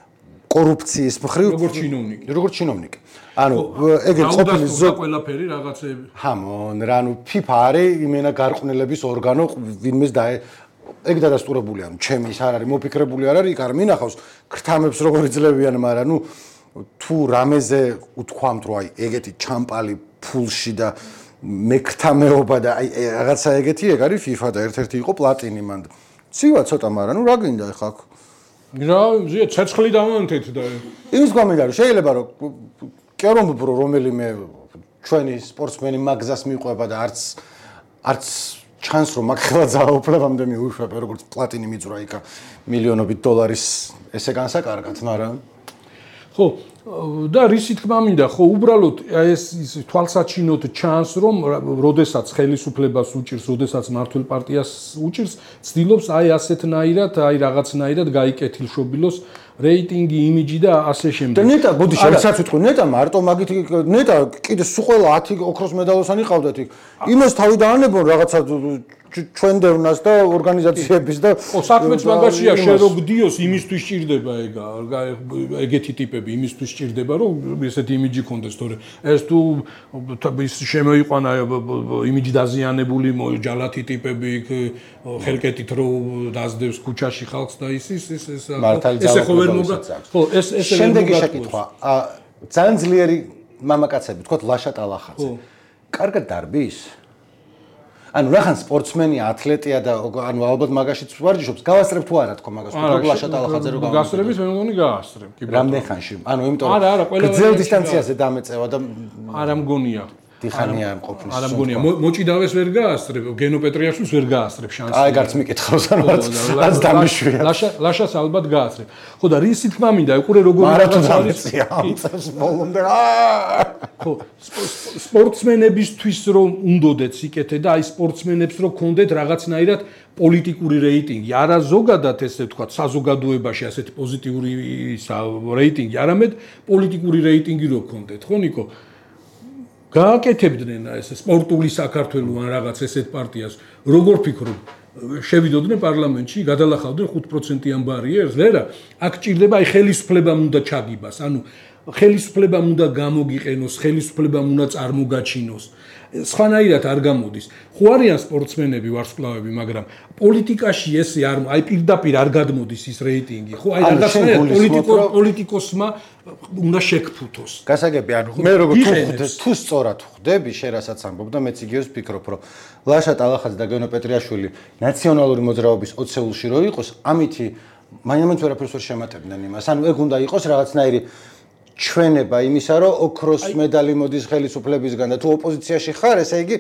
კორუფციის მხრივ როგორც ჩინოვნიკი ანუ ეგრე ყოფილი ზოგ ყველაფერი რაღაცები ჰამონ რა ნუ FIFA არის იმენა გარყვნილების ორგანო ვინმეს და ეგ დადასტურებული ანუ ჩემი ის არ არის მოფიქრებული არ არის იქ არ მინახავს ქრთამებს როგორ იძლევიან მაგრამ ნუ თუ რამეზე უთქვამთ რომ აი ეგეთი ჩამპალი ფულში და მექრთამეობა და აი რაღაცა ეგეთი ეგ არის FIFA და ერთ-ერთი იყო პლატინი მან ცივა ცოტა მაგრამ ნუ რა გინდა ხა რა ზია ცეცხლი დავანთეთ და იმის გვამინდა რომ შეიძლება რომ კერომბრო რომელიმე ჩვენი სპორტსმენი მაგზას მიყვება და არც ჩანს რომ მაგ ხელა ძალაუფლებამდე მიუშვება როგორც პლატინი მიძვრა იქა მილიონობით დოლარის ესე განსაკარგად მაგრამ ხო და რისი თქმა მინდა ხო უბრალოდ ეს თვალსაჩინოდ ჩანს რომ როდესაც ხელისუფლებას უჭირს როდესაც მართლ პარტიას უჭირს ცდილობს აი ასეთნაირად აი რაღაცნაირად გაიკეთილშობილოს რეიტინგი იმიჯი და ასე შემდეგ და ნეტა ბოდი შეიძლება ვიტყვი ნეტა მარტო მაგით ნეტა კიდე სულ ყველა 10 ოქროს მედალოსანი ყავდათ იქ იმას თავი დაანებონ რაღაცა ჩვენდევნას და ორგანიზაციების და საქმეც მაგაშია შენ რო გდიოს იმისთვის ჭირდება ეგეთი ტიპები იმისთვის ჭირდება რომ ესეთი იმიჯი კონდეს თორე ეს თუ შემოიყვანა იმიჯი დაზიანებული ჯალათი ტიპები ხელკეთით რო დაძდევს ქუჩაში ხალხს და ის ესე ხო ვერ მოგა ხო ეს შემდეგი შეკითხვა ძალიან ძლიერი მამაკაცები თქო ლაშა ტალახაძე კარგად დარბის ანუ რახან სპორტსმენი ათლეტია და ანუ ალბათ მაგაშიც ვარჯიშობს გავასწრებ თუ არა თქო მაგას თუ ლაშა ტალახაძე რო გასწრების მე მგონი გაასწრებ კი რამდენ ხანში ანუ იმიტომ რომ გრძელ დისტანციაზე დამეწევა და არა მგონია დიხანია ამ ყოფნის არა მგონია მოჭიდავეს ვერ გაასწრებ გენო პეტრიაშვილს ვერ გაასწრებ შანსი აი გარც მიკითხავს ანუ რაც დამიშვია ლაშას ალბათ გაასწრებ ხო და რისი თქმა მინდა უყურე როგორ არის ამ წელს ბოლომდე ხო სპორტსმენებისთვის რომ უნდოდეთ სიკეთე და აი სპორტსმენებს რომ ქონდეთ რაღაცნაირად პოლიტიკური რეიტინგი არა ზოგადად ესე ვთქვათ საზოგადოებაში ასეთი პოზიტიური რეიტინგი არამედ პოლიტიკური რეიტინგი რო ქონდეთ ხო ნიკო გააკეთებდნენ ეს სპორტული საქართველოს ან რაღაც ესეთ პარტიას როგორ ფიქრობ შევიდოდნენ პარლამენტში გადალახავდნენ 5%-იან ბარიერს ვერა აქ ჭირდება აი ხელისუფლებამ უნდა ჩაგიბას ანუ ხელისუფლებამ უნდა გამოგიყენოს, ხელისუფლებამ უნდა წარმოგაჩინოს. სხვანაირად არ გამოდის. ხო არიან სპორტსმენები, ვარსკვლავები, მაგრამ პოლიტიკაში ესე არ აი პირდაპირ არ გადმოდის ის რეიტინგი. ხო, აი რაღაცნაირად პოლიტიკოსმა უნდა შექფუთოს. გასაგები, ანუ მე როგორ თუ სწორად ხვდები, შენ რასაც ამბობ და მეც იგივეს ვფიქრობ, რომ ლაშა ტალახაძე და გენო პეტრიაშვილი ნაციონალური მოძრაობის 20-ში რო იყოს, ამითი მაინც ვერაფერს ვერ შემატებდნენ იმას. ანუ ეგ უნდა იყოს რაღაცნაირი ჩვენება იმისა, რომ ოქროს медаლი მოდის ხელისუფლებისგან და თუ ოპოზიციაში ხარ, ესე იგი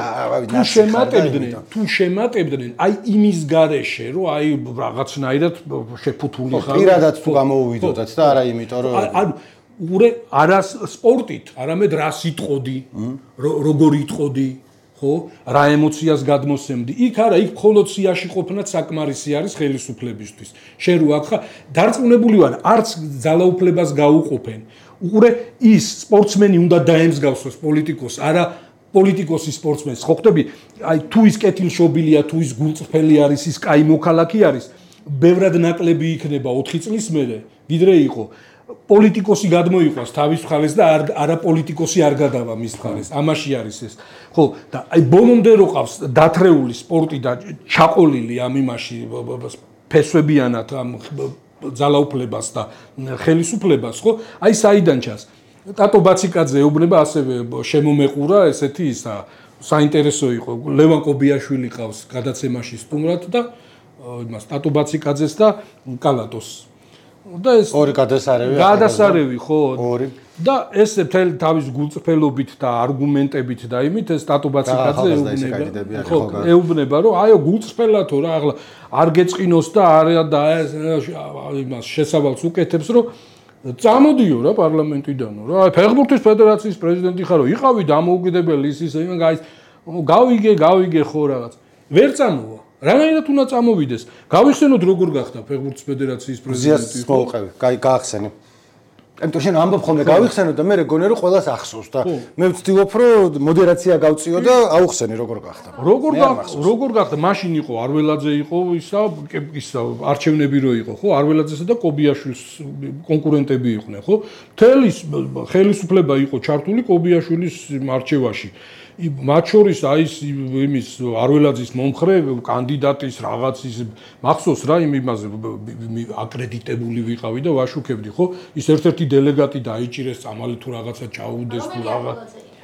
თუ შემატებდნენ, აი იმის გარეშე, რომ აი რაღაცნაირად შეფუთული ხარ. პირადად თუ გამოუვიდოდათ და არა იმიტომ, რომ ანუ არა სპორტით, არამედ რას იტყოდი, როგორ იტყოდი, ხო? რა ემოციას გადმოსცემდი. იქ არა, იქ მხოლოდ სიაში ყოფნაც საკმარისი არის ხელისუფლებისთვის. შენ რო აქ დარწმუნებული ვარ, არც ძალაუფლებას გაუყოფენ. უყურე, ის სპორტსმენი უნდა დაემსგავსოს პოლიტიკოს, არა პოლიტიკოსი სპორტსმენს. ხო ხვდები, აი თუ ის კეთილშობილია, თუ ის გულწრფელი არის, ის კაი მოქალაქე არის, ბევრად ნაკლები იქნება 4 წლის მერე, ვიდრე იყო. პოლიტიკოსი გადმოიყვანს თავის მხარეს და არა პოლიტიკოსი არ გადავა მის მხარეს. ამაში არის ეს. ხო, და აი ბოლომდე რო ყავს დათრეული სპორტი და ჩაყოლილი ამ იმაში ფესვებიანად ამ ძალაუფლებას და ხელისუფლებას, ხო? აი საიდან ჩანს? ტატო ბაციკაძე ეუბნება ასევე შემომეყურა ესეთი ისა საინტერესო იყო. ლევან კობიაშვილი ყავს გადაცემაში სტუმრად და იმას ტატო ბაციკაძეს და კალატოს და ეს ორი გადასარევი ხო ორი და ეს მთელი თავის გულწრფელობით და არგუმენტებით და იმით ეს ტატო ბაციკაძე ეუბნება რომ აიო გულწრფელათო რა ახლა არ გეწყინოს და არა და იმას შესავალს უკეთებს რომ წამოდიო რა პარლამენტიდანო რა ფეხბურთის ფედერაციის პრეზიდენტი ხარო იყავი დამოუკიდებელი ის გავიგე ხო რაღაც ვერ წამოვა რანაირად უნდა წამოვიდეს გავიხსენოთ როგორ გახდა ფეხბურთის ფედერაციის პრეზიდენტი ხო მოუყევი გაახსენე ამიტომ შენ ამბობ ხოლმე გავიხსენო და მე რეგონე რომ ყველას ახსოვს და მე ვცდილობ რომ მოდერაცია გავწიო და აუხსენე როგორ გახდა როგორ გახდა მაშინ იყო არველაძე იყო ისა არჩევნები რო იყო ხო არველაძესა და კობიაშვილის კონკურენტები იყვნენ ხო მთელი ხელისუფლება იყო ჩართული კობიაშვილის მარჩევაში მათ შორის აი იმის არველაძის მომხრე კანდიდატის რაღაცის მახსოვს რა იმაზე აკრედიტებული ვიყავი და ვაშუქებდი ხო ის ერთ-ერთი დელეგატი დაიჭირეს წამალი თუ რაღაცა ჩაუდეს თუ რაღაც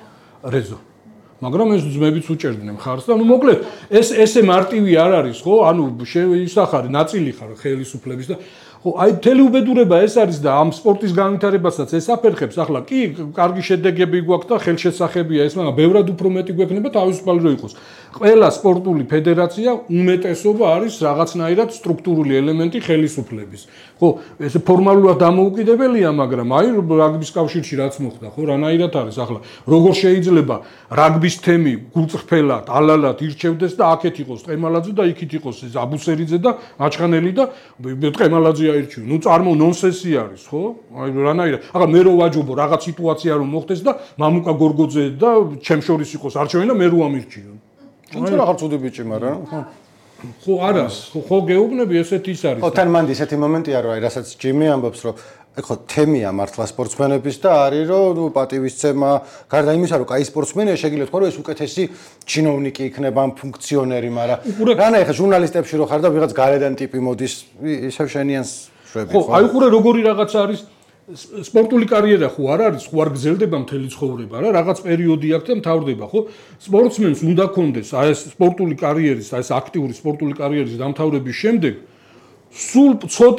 რეზო მაგრამ ეს ძმებიც უჭერდნენ ხარს და ნუ მოკლედ ესე მარტივი არ არის ხო ანუ ისახარი ნაწილი ხარ ხელისუფლების და ხო აი მთელი უბედურება ეს არის და ამ სპორტის განვითარებასაც ეს აფერხებს ახლა კი კარგი შედეგები გვაქვს და ხელშესახებია ეს მაგრამ ბევრად უფრო მეტი გვექნება თავისუფალი რო იყოს ყველა სპორტული ფედერაცია უმეტესობა არის რაღაცნაირად სტრუქტურული ელემენტი ხელისუფლების ხო ეს ფორმალურად დამოუკიდებელია მაგრამ აი რაგბის კავშირში რაც მოხდა ხო რანაირად არის ახლა როგორ შეიძლება რაგბის თემი გულწრფელად ალალად ირჩევდეს და აქეთ იყოს ტყემალაძე და იქით იყოს აბუსერიძე და მაჩხანელი და ტყემალაძე აირჩიო. ნუ წარმო ნონსენსი არის, ხო? აი რანაირად. ახლა მე რო ვაჯობო რაღაც სიტუაცია რომ მოხდეს და მამუკა გორგოძე და ჩემ შორის იყოს არჩევანი და მე რო ამირჩიო. თუმცა რა ხარ ცუდი ბიჭი, მაგრამ ხო არა, ხო გეუბნები ესეთი ის არის. ხო თან მანდი ესეთი მომენტია რომ აი რასაც ჯიმი ამბობს რომ ეხლა თემია მართლა სპორტსმენების და არის რომ პატივისცემა გარდა იმისა რომ კაი სპორტსმენია შეგიძლიათ თქვა რომ ეს უკეთესი ჩინოვნიკი იქნება ამ ფუნქციონერი მაგრამ რანა ეხლა ჟურნალისტებში რო ხარ და ვიღაც გარედან ტიპი მოდის ისევ შენიანს შვები ხო აი უყურე როგორი რაღაც არის სპორტული კარიერა ხო არ არის ხო არ გრძელდება მთელი ცხოვრება რა რაღაც პერიოდი აქვს და მთავრდება ხო სპორტსმენს უნდა კონდეს აი ეს სპორტული კარიერის აი ეს აქტიური სპორტული კარიერის დამთავრების შემდეგ სულ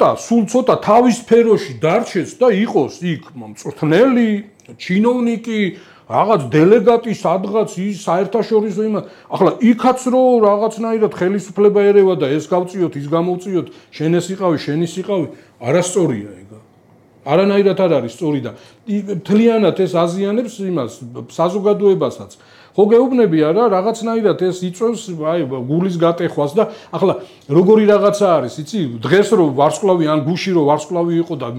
ცოტა თავის სფეროში დარჩეს და იყოს იქ მწვრთნელი, ჩინოვნიკი, რაღაც დელეგატი, სადღაც ის საერთაშორისო იმას. ახლა იქაც რო რაღაცნაირად ხელისუფლება ერევა და ეს გავწიოთ, ის გამოვწიოთ, შენ ეს იყავი, შენ ის იყავი, არასწორია ეგ. არანაირად არ არის სწორი და მთლიანად ეს აზიანებს იმას საზოგადოებასაც. ხო გეუბნები არა რაღაცნაირად ეს იწევს აი გულის გატეხვას და ახლა როგორი რაღაცა არის იცი დღეს რო ვარსკვლავი ან გუში რო ვარსკვლავი იყო და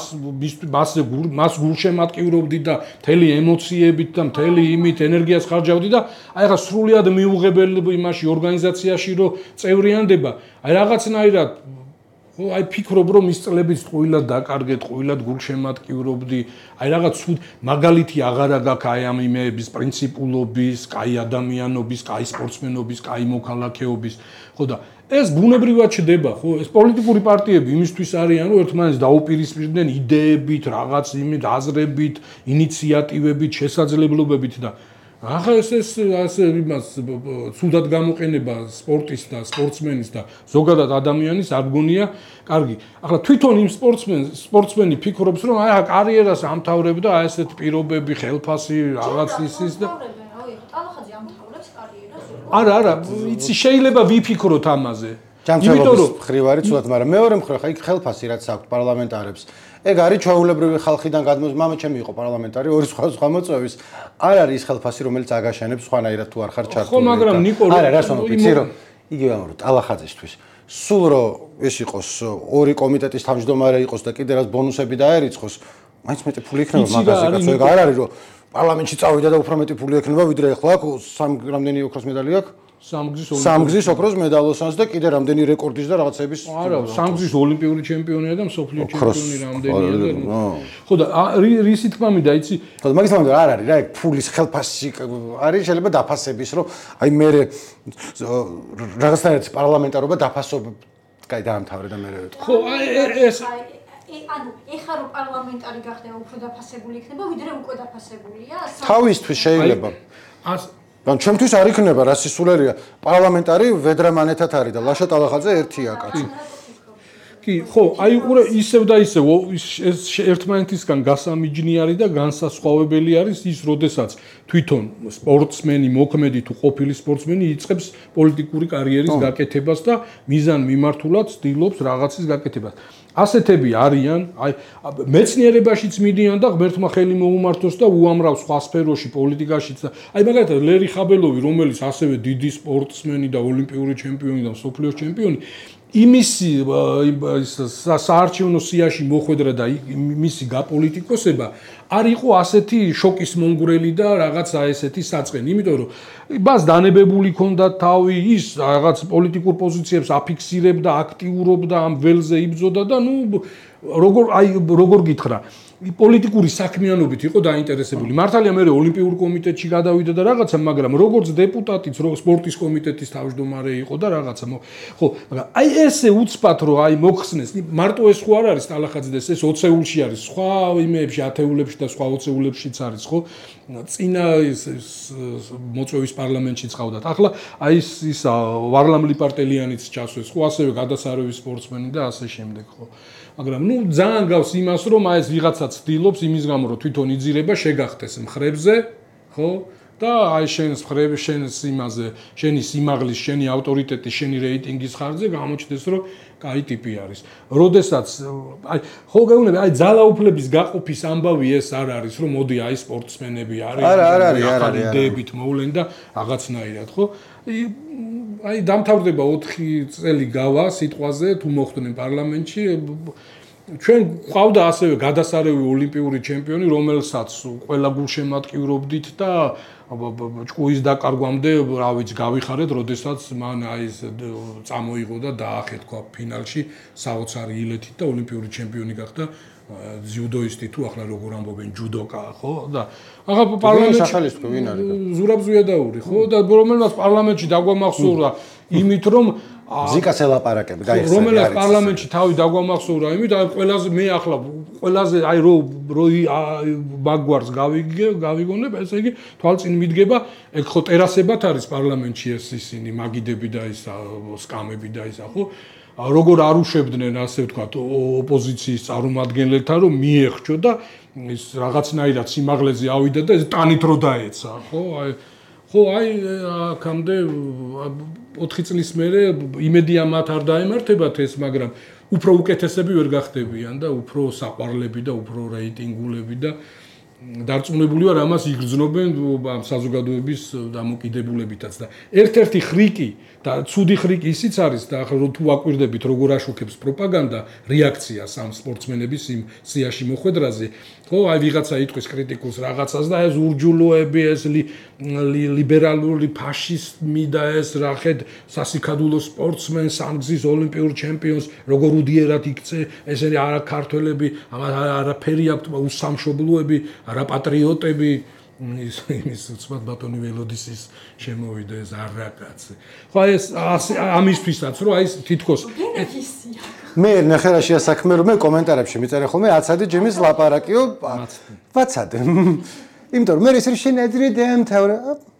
მას გულშემატკივრობდი და მთელი ემოციებით და მთელი იმით ენერგიას ხარჯავდი და აი ახლა სრულად მიუღებელ იმაში ორგანიზაციაში რო წევრიანდება აი რაღაცნაირად ხო, აი ფიქრობ რომ ის წლებიც ყვილად დაკარგეთ, ყვილად გულშემატკივრობდი, აი რაღაც ცუდ მაგალითი აღარა გაქვს აი ამ იმეების პრინციპულობის, კაი ადამიანობის, კაი სპორტსმენობის, კაი მოქალაქეობის, ხო და ეს ბუნებრივად ჩდება, ხო? ეს პოლიტიკური პარტიები იმისთვის არიან, რომ ერთმანეთს დაუპირისპირდნენ იდეებით, რაღაც იმით, აზრებით, ინიციატივებით, შესაძლებლობებით და ახლა ეს ასე იმას ცუდად გამოყენება სპორტის და სპორტსმენის და ზოგადად ადამიანის არ გონია კარგი. ახლა თვითონ იმ სპორტსმენი ფიქრობს, რომ აი კარიერას ამთავრებ და აი ესეთ პირობები, ხელფასი, რაღაც ის და ტალახაძე ამთავრებს კარიერას. არა, იცი შეიძლება ვიფიქროთ ამაზე. ჯანმრთელობის მხრივ არის ცუდად, მაგრამ მეორე მხრივ ხა იქ ხელფასი რაც აქვს პარლამენტარებს. ეგ არის ჩვეულებრივი ხალხიდან მამე ჩემი იყო პარლამენტარი, ორი სხვა მოწვევის. არ არის ის ხელფასი, რომელიც აგაშენებს სხვანაირად თუ არ ხარ ჩართული. ხო, მაგრამ ნიკო არა, რას ვამბობ, იცი რომ იგივე ამბობ, ტალახაძესთვის. სულ რომ ეს იყოს ორი კომიტეტის თავმჯდომარე იყოს და კიდე რაც ბონუსები დაერიცხოს, მაინც მეტი ფული იქნება მაგაზე, კაცო, ეგ არ არის რომ პარლამენტში წავიდა და უფრო მეტი ფული ექნება, ვიდრე ახლა აქვს რამდენი ოქროს медаლი აქვს? სამგზის ოქროს медаლოსანს და კიდე რამდენი რეკორდის და რაღაცების. არა, სამგზის ოლიმპიური ჩემპიონია და მსოფლიო ჩემპიონი რამდენია და ხო და რისი თქმა მინდა, იცი? ხო და მაგის თქმა არ არის რა, ეგ ფულის ხელფასი არის, შეიძლება დაფასების, რომ აი მე რაღაცნაირად პარლამენტარობა დაფასობ, კაი დაამთავრე და მე ხო, აი ეს ანუ ეხლა რომ პარლამენტარი გახდება უფრო დაფასებული იქნება, ვიდრე უკვე დაფასებულია? თავისთვის შეიძლება. ან ჩემთვის არ იქნება რა სისულელია პარლამენტარი ვედრამანეთად არის და ლაშა ტალახაძე ერთია კაცო. კი, ხო, აი უყურე ისევ და ისევ ეს ერთმანეთისგან გასამიჯნიარი და განსასხვავებელი არის ის, როდესაც თვითონ სპორტსმენი, მოქმედი თუ ყოფილი სპორტსმენი იწყებს პოლიტიკური კარიერის გაკეთებას და მიზან მიმართულად ცდილობს რაღაცის გაკეთებას. ასეთები არიან, აი მეცნიერებაშიც მიდიან და ღმერთმა ხელი მოუმართოს და უამრავ სხვა სფეროში, პოლიტიკაშიც და აი მაგალითად ლერი ხაბელოვი, რომელიც ასევე დიდი სპორტსმენი და ოლიმპიური ჩემპიონი და მსოფლიოს ჩემპიონი, იმისი საარჩევნო სიაში მოხვედრა და მისი გაპოლიტიკოსება არ იყო ასეთი შოკის მომგვრელი და რაღაც ესეთი საწყენი, იმიტომ რომ მას დანებებული ჰქონდა თავი, ის რაღაც პოლიტიკურ პოზიციებს აფიქსირებდა, აქტიურობდა, ამ ველზე იბრძოდა და ნუ როგორ გითხრა, პოლიტიკური საქმიანობით იყო დაინტერესებული. მართალია მე ოლიმპიურ კომიტეტში გადავიდა და რაღაცა, მაგრამ როგორც დეპუტატიც, სპორტის კომიტეტის თავმჯდომარე იყო და რაღაცა. ხო, მაგრამ აი ესე უცბად რომ აი მოხსნეს, მარტო ეს ხო არ არის ტალახაძე, ეს 20-ულში არის, სხვა იმეებში, ათეულებში და სხვა 20-ულებშიც არის, ხო? წინა მოწვევის პარლამენტშიც ყავდათ. ახლა აი ის ვარლამ ლიპარტელიანიც ჩასვეს, ხო, ასევე გადასარევი სპორტსმენი და ასე შემდეგ, ხო. მაგრამ ნუ ძალიან გავს იმას, რომ აი ეს ვიღაცა ცდილობს იმის გამო, რომ თვითონ იძირება შეგახტეს მხრებზე, ხო? და აი შენს მხრების, შენს იმაზე, შენი სიმაღლის, შენი ავტორიტეტის, შენი რეიტინგის ხარჯზე გამოჩნდეს, რომ კაი ტიპი არის. როდესაც აი ხო გეუბნები, აი ძალაუფლების გაყოფის ამბავი ეს არ არის, რომ მოდი აი სპორტსმენები არის, ახალი იდეებით მოვლენ და რაღაცნაირად, ხო? აი დამთავრდება 4 წელი გავა სიტყვაზე თუ მოხვდნენ პარლამენტში ჩვენ ყავდა ასევე გადასარევი ოლიმპიური ჩემპიონი, რომელსაც ყველა გულშემატკივრობდით და ჭკუის დაკარგვამდე, რა ვიცი, გავიხარეთ, როდესაც მან აი ეს წამოიღო და დაახეთ თქვა ფინალში საოცარი ილეთით და ოლიმპიური ჩემპიონი გახდა ძიუდოისტი თუ ახლა როგორ ამბობენ ჯუდოკა, ხო? და ახლა პარლამენტში სახელის თქვი ვინ არის? ზურაბ ზვიადაური, ხო? და რომელმაც პარლამენტში დაგვამახსოვრა იმით, რომ ზიკას ელაპარაკები გაიხსნა. რომელიც პარლამენტში თავი დაგვამახსოვრა იმით, აი ყველაზე მე ახლა ყველაზე აი რო ბაგვარს გავიგონებ, ესე იგი თვალწინ მიდგება, ეგ ხო ტერასებად არის პარლამენტში ეს ისინი მაგიდები და ის სკამები და ისა, ხო? როგორ არუშვებდნენ ასე ვთქვათ ოპოზიციის წარმომადგენელთა, რომ მიეხჩო და ის რაღაცნაირად სიმაღლეზე ავიდა და ტანით რო დაეცა, ხო? ხო, აი აქამდე 4 წლის მერე იმედია მათ არ დაემართებათ ეს, მაგრამ უფრო უკეთესები ვერ გახდებიან და უფრო საყვარლები და უფრო რეიტინგულები და დარწმუნებული ვარ ამას იგრძნობენ ამ საზოგადოების დამოკიდებულებითაც და ერთ-ერთი ხრიკი და ცუდი ხრიკი ისიც არის და ახლა თუ აკვირდებით როგორ აშუქებს პროპაგანდა რეაქციას ამ სპორტსმენების იმ სიაში მოხვედრაზე ხო აი ვიღაცა იტყვის კრიტიკულს რაღაცას და ეს ურჯულოები ეს ლიბერალური ფაშიზმი და ეს რახედ სასიქადულო სპორტსმენს სამგზის ოლიმპიურ ჩემპიონს როგორ უდიერად იქცე ესენი არა ქართველები არაფერი აქვთ უსამშობლოები არა პატრიოტები ის უცბად ბატონი ველოდისის შემოვიდა ეს არაკაცი. ხო ეს ამისთვისაც რომ აი თითქოს მე ნახერაში ასაქმე რომ მე კომენტარებში მიწერე ხოლმე აცადე ჯიმის ლაპარაკიო ვაცადე. იმიტომ რომ მე ისე შენადრე დაემთავრა.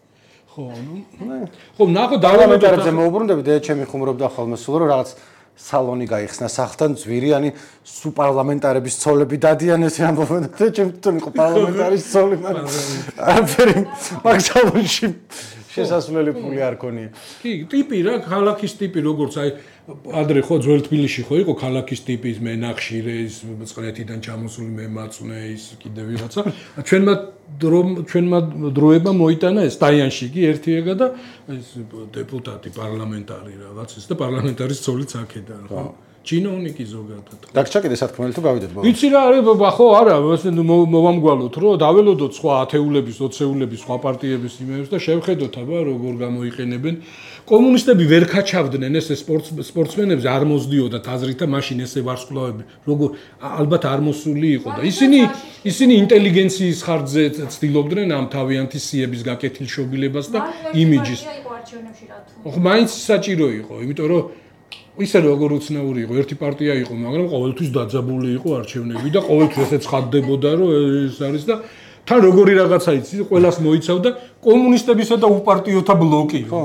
ხო ნახო დავამეტარებზე მოუბრუნდები და ჩემი ხუმრობდა ხოლმე სულ რომ რაღაც სალონი გაიხსნა სახლთან ძვირიანი სუპარლამენტარების ცოლები დადიან ესე ამბობენ და ჩემ თვითონ იყო პარლამენტარის ცოლი მაგრამ არაფერი მაგ სალონში შესასვლელი ფული არ ქონია. კი, ტიპი რა, ქალაქის ტიპი როგორც აი ადრე ხო ძველ თბილისში ხო იყო ქალაქის ტიპის მე ნახშირე ის წყლეთიდან ჩამოსული მე მაწუნე ის კიდე ვიღაცა. ჩვენმა დროებმა მოიტანა ეს სტაიანში კი ერთი ეგა და ეს დეპუტატი პარლამენტარი რაღაც ის და პარლამენტარის ცოლიც აქედან ხო. ჩინოვნიკი ზოგადად. დაგჭა კიდე სათქმელი თუ გავიდეთ ბოლოს. იცი რა არის ხო არა მოვამგვალოთ რომ დაველოდოთ სხვა ათეულების 20-ების სხვა პარტიების იმერებს და შევხედოთ აბა როგორ გამოიყენებენ. კომუნისტები ვერ ქაჩავდნენ ეს სპორტსმენებს არ მოსდიოდათ აზრით და მაშინ ესე ვარსკვლავები როგორ ალბათ არ მოსული იყო და ისინი ინტელიგენციის ხარჯზე ცდილობდნენ ამ თავიანთი სიების გაკეთილშობილებას და იმიჯის. ხო მაინც საჭირო იყო იმიტომ რომ ისე როგორ უცნაური იყო ერთი პარტია იყო მაგრამ ყოველთვის დაძაბული იყო არჩევნები და ყოველთვის ესე ცხადდებოდა რომ ეს არის და თან როგორი რაღაცა იცი ყველას მოიცავდა კომუნისტებისა და უპარტიოთა ბლოკი ხო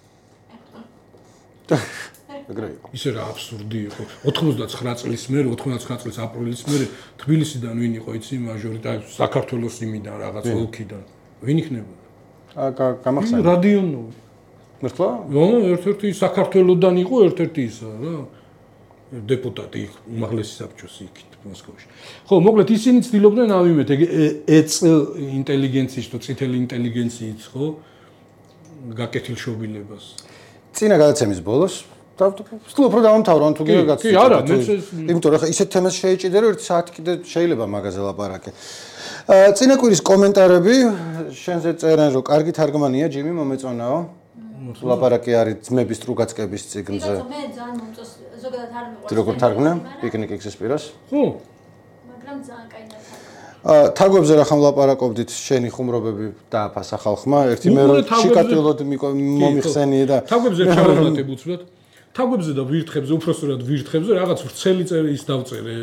ეგრე იყო ისე რა აბსურდი იყო 99 წლის მერე 99 წლის აპრილის მერე თბილისიდან ვინ იყო იცი მაჟორიტარი საქართველოს იმიდან რაღაც ოლქიდან ვინ იქნებოდა გამახსენე რადიონოვი მართლა? ერთ-ერთი საქართველოსდან იყო ერთ-ერთი ისა რა დეპუტატი უმაღლესი საბჭოს იქით მოსკოვში. ხო, მოკლედ ისინი ცდილობდნენ ავიმეთ ეწ ინტელიგენციის თუ წითელი ინტელიგენციის ხო გაკეთილშობილებას. წინა გადაცემის ბოლოს ვთქვი უფრო დავამთავრონ თუ გიგა გაცი. კი, არა, მე იმიტომ რომ ისეთ თემას შეეჭიდე რომ 1 საათი კიდე შეიძლება მაგაზე ლაპარაკე. წინა კვირის კომენტარები შენზე წერენ რომ კარგი თარგმანია ჯიმი მომეწონაო. ლაპარაკი არის ძმების ტრუგაცკების წიგნზე. მე ძალიან მომწონს ზოგადად არ მიყვარს. როგორ თარგმნა? პიკნიკის პირას? ხო. მაგრამ ძალიან კაი. თაგვებზე რა ხომ ლაპარაკობდით შენი ხუმრობები დააფასა ხალხმა? ერთი მე რომ შიკატილოდ მომიხსენიე და თაგვებზე ჩავაბატებ უცბად. თაგვებზე და ვირთხებზე, უпроსტად ვირთხებზე რაღაც ვრცელი წერი ის დავწერე.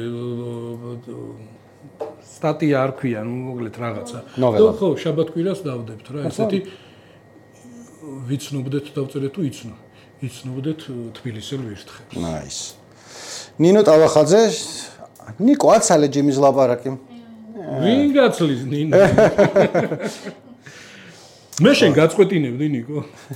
სტატია არ ქვია, ნუ მოკლედ რაღაცა. ხო, შაბათ-კვირას დავდებთ რა, ესეთი ვიცნობდეთ დავწერეთ თუ იცნობდეთ თბილისელ ვირთხებს. ნაის. ნინო ტავახაძე, ნიკო აცალე ჯიმის ლაპარაკი. ვინ გაცლის ნინო? მე შენ გაწყვეტინებდი ნიკო.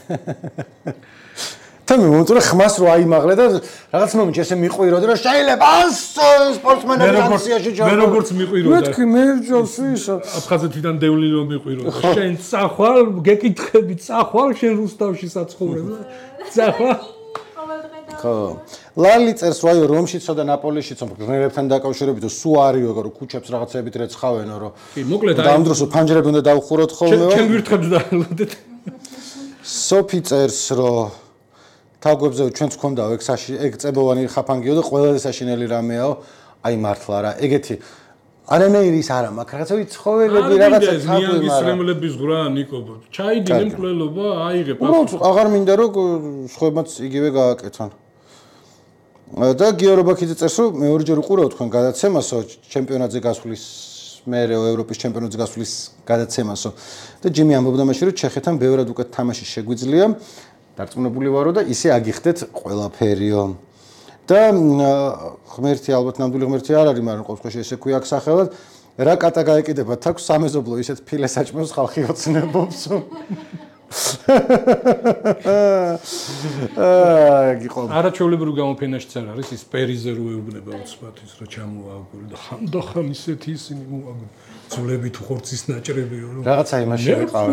თემი მომწონე ხმას რო აიმაღლე და რაღაც მომენტში ესე მიყვიროდი რომ შეიძლება სპორტსმენები განციაში ჯო. მე როგორც მიყვიროდა. მეთქი მე ჯოს ისა. აფხაზეთიდან დევლი რომ მიყვიროდა. შენ წახვალ, გეკითხები წახვალ შენ რუსთავში საცხოვრებ. წახვალ. ხო. ლალი წერს რომ აი რომშიცო და ნაპოლიშიცო გმირებთან დაკავშირებით სუ არისო რომ ქუჩებს რაღაცებით რეცხავენო რომ კი მოკლედ აი ამ დროს ფანჯრები უნდა დავხუროთ ხოლმე. ჩემ ვირთხებს დაელოდეთ. სოფი წერს რომ თაგვებზე ჩვენც გქონდა ეგ წებოვანი ხაფანგიო და ყველაზე საშინელი რამეაო აი მართლა რა ეგეთი არანაირი ის არა მაქვს რაღაცა ვიცხოველები რაღაცა თაგვი მაგრამ ისრემლების ღრა ნიკო ჩაიდინე მკვლელობა აიღებ აღარ მინდა რომ სხვებმაც იგივე გააკეთონ და გიო რობაქიძე წერს რომ მე ორჯერ უყურავ თქვენ გადაცემასო ჩემპიონატზე გასვლის მე ევროპის ჩემპიონატზე გასვლის გადაცემასო და ჯიმი ამბობდა მაშინ რომ ჩეხეთთან ბევრად უკეთ თამაში შეგვიძლია დარწმუნებული ვარო და ისე აგიხდეთ ყველაფერიო. და ღმერთი ალბათ ნამდვილი ღმერთი არ არის, მაგრამ ყოველ შემთხვევაში ესე ქვია აქ სახელად, რა კატა გაეკიდება თაქვს სამეზობლო ისეთ ფილეს აჭმევს ხალხი ოცნებობს. არაჩვეულებრივ გამოფენაშიც არ არის ის პერიზე რო ეუბნება უცბად ის რა ჩამოაგვირი და ხანდახან ისეთი ისინი მოაგვირი ძვლებით ხორცის ნაჭრებიო რომ რაღაცა იმაში ვიყავ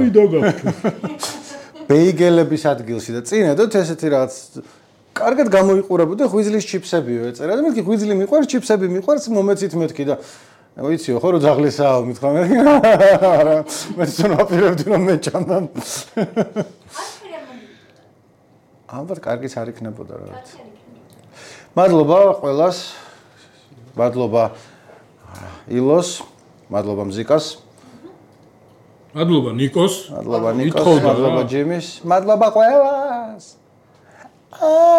ბეიგელების ადგილში და წინადოთ ესეთი რაღაც კარგად გამოიყურებოდა ღვიძლის ჩიფსებიო ეწერა და მეთქი ღვიძლი მიყვარს ჩიფსები მიყვარს მომეცით მეთქი და ვიციო ხო რომ ძაღლისაო მithra მე მე ვაპირებდი რომ მეჭამა ალბათ კარგიც არ იქნებოდა რაღაც მადლობა ყველას მადლობა ილოს მადლობა მზიკას მადლობა ნიკოს მადლობა ჯიმის მადლობა ყველას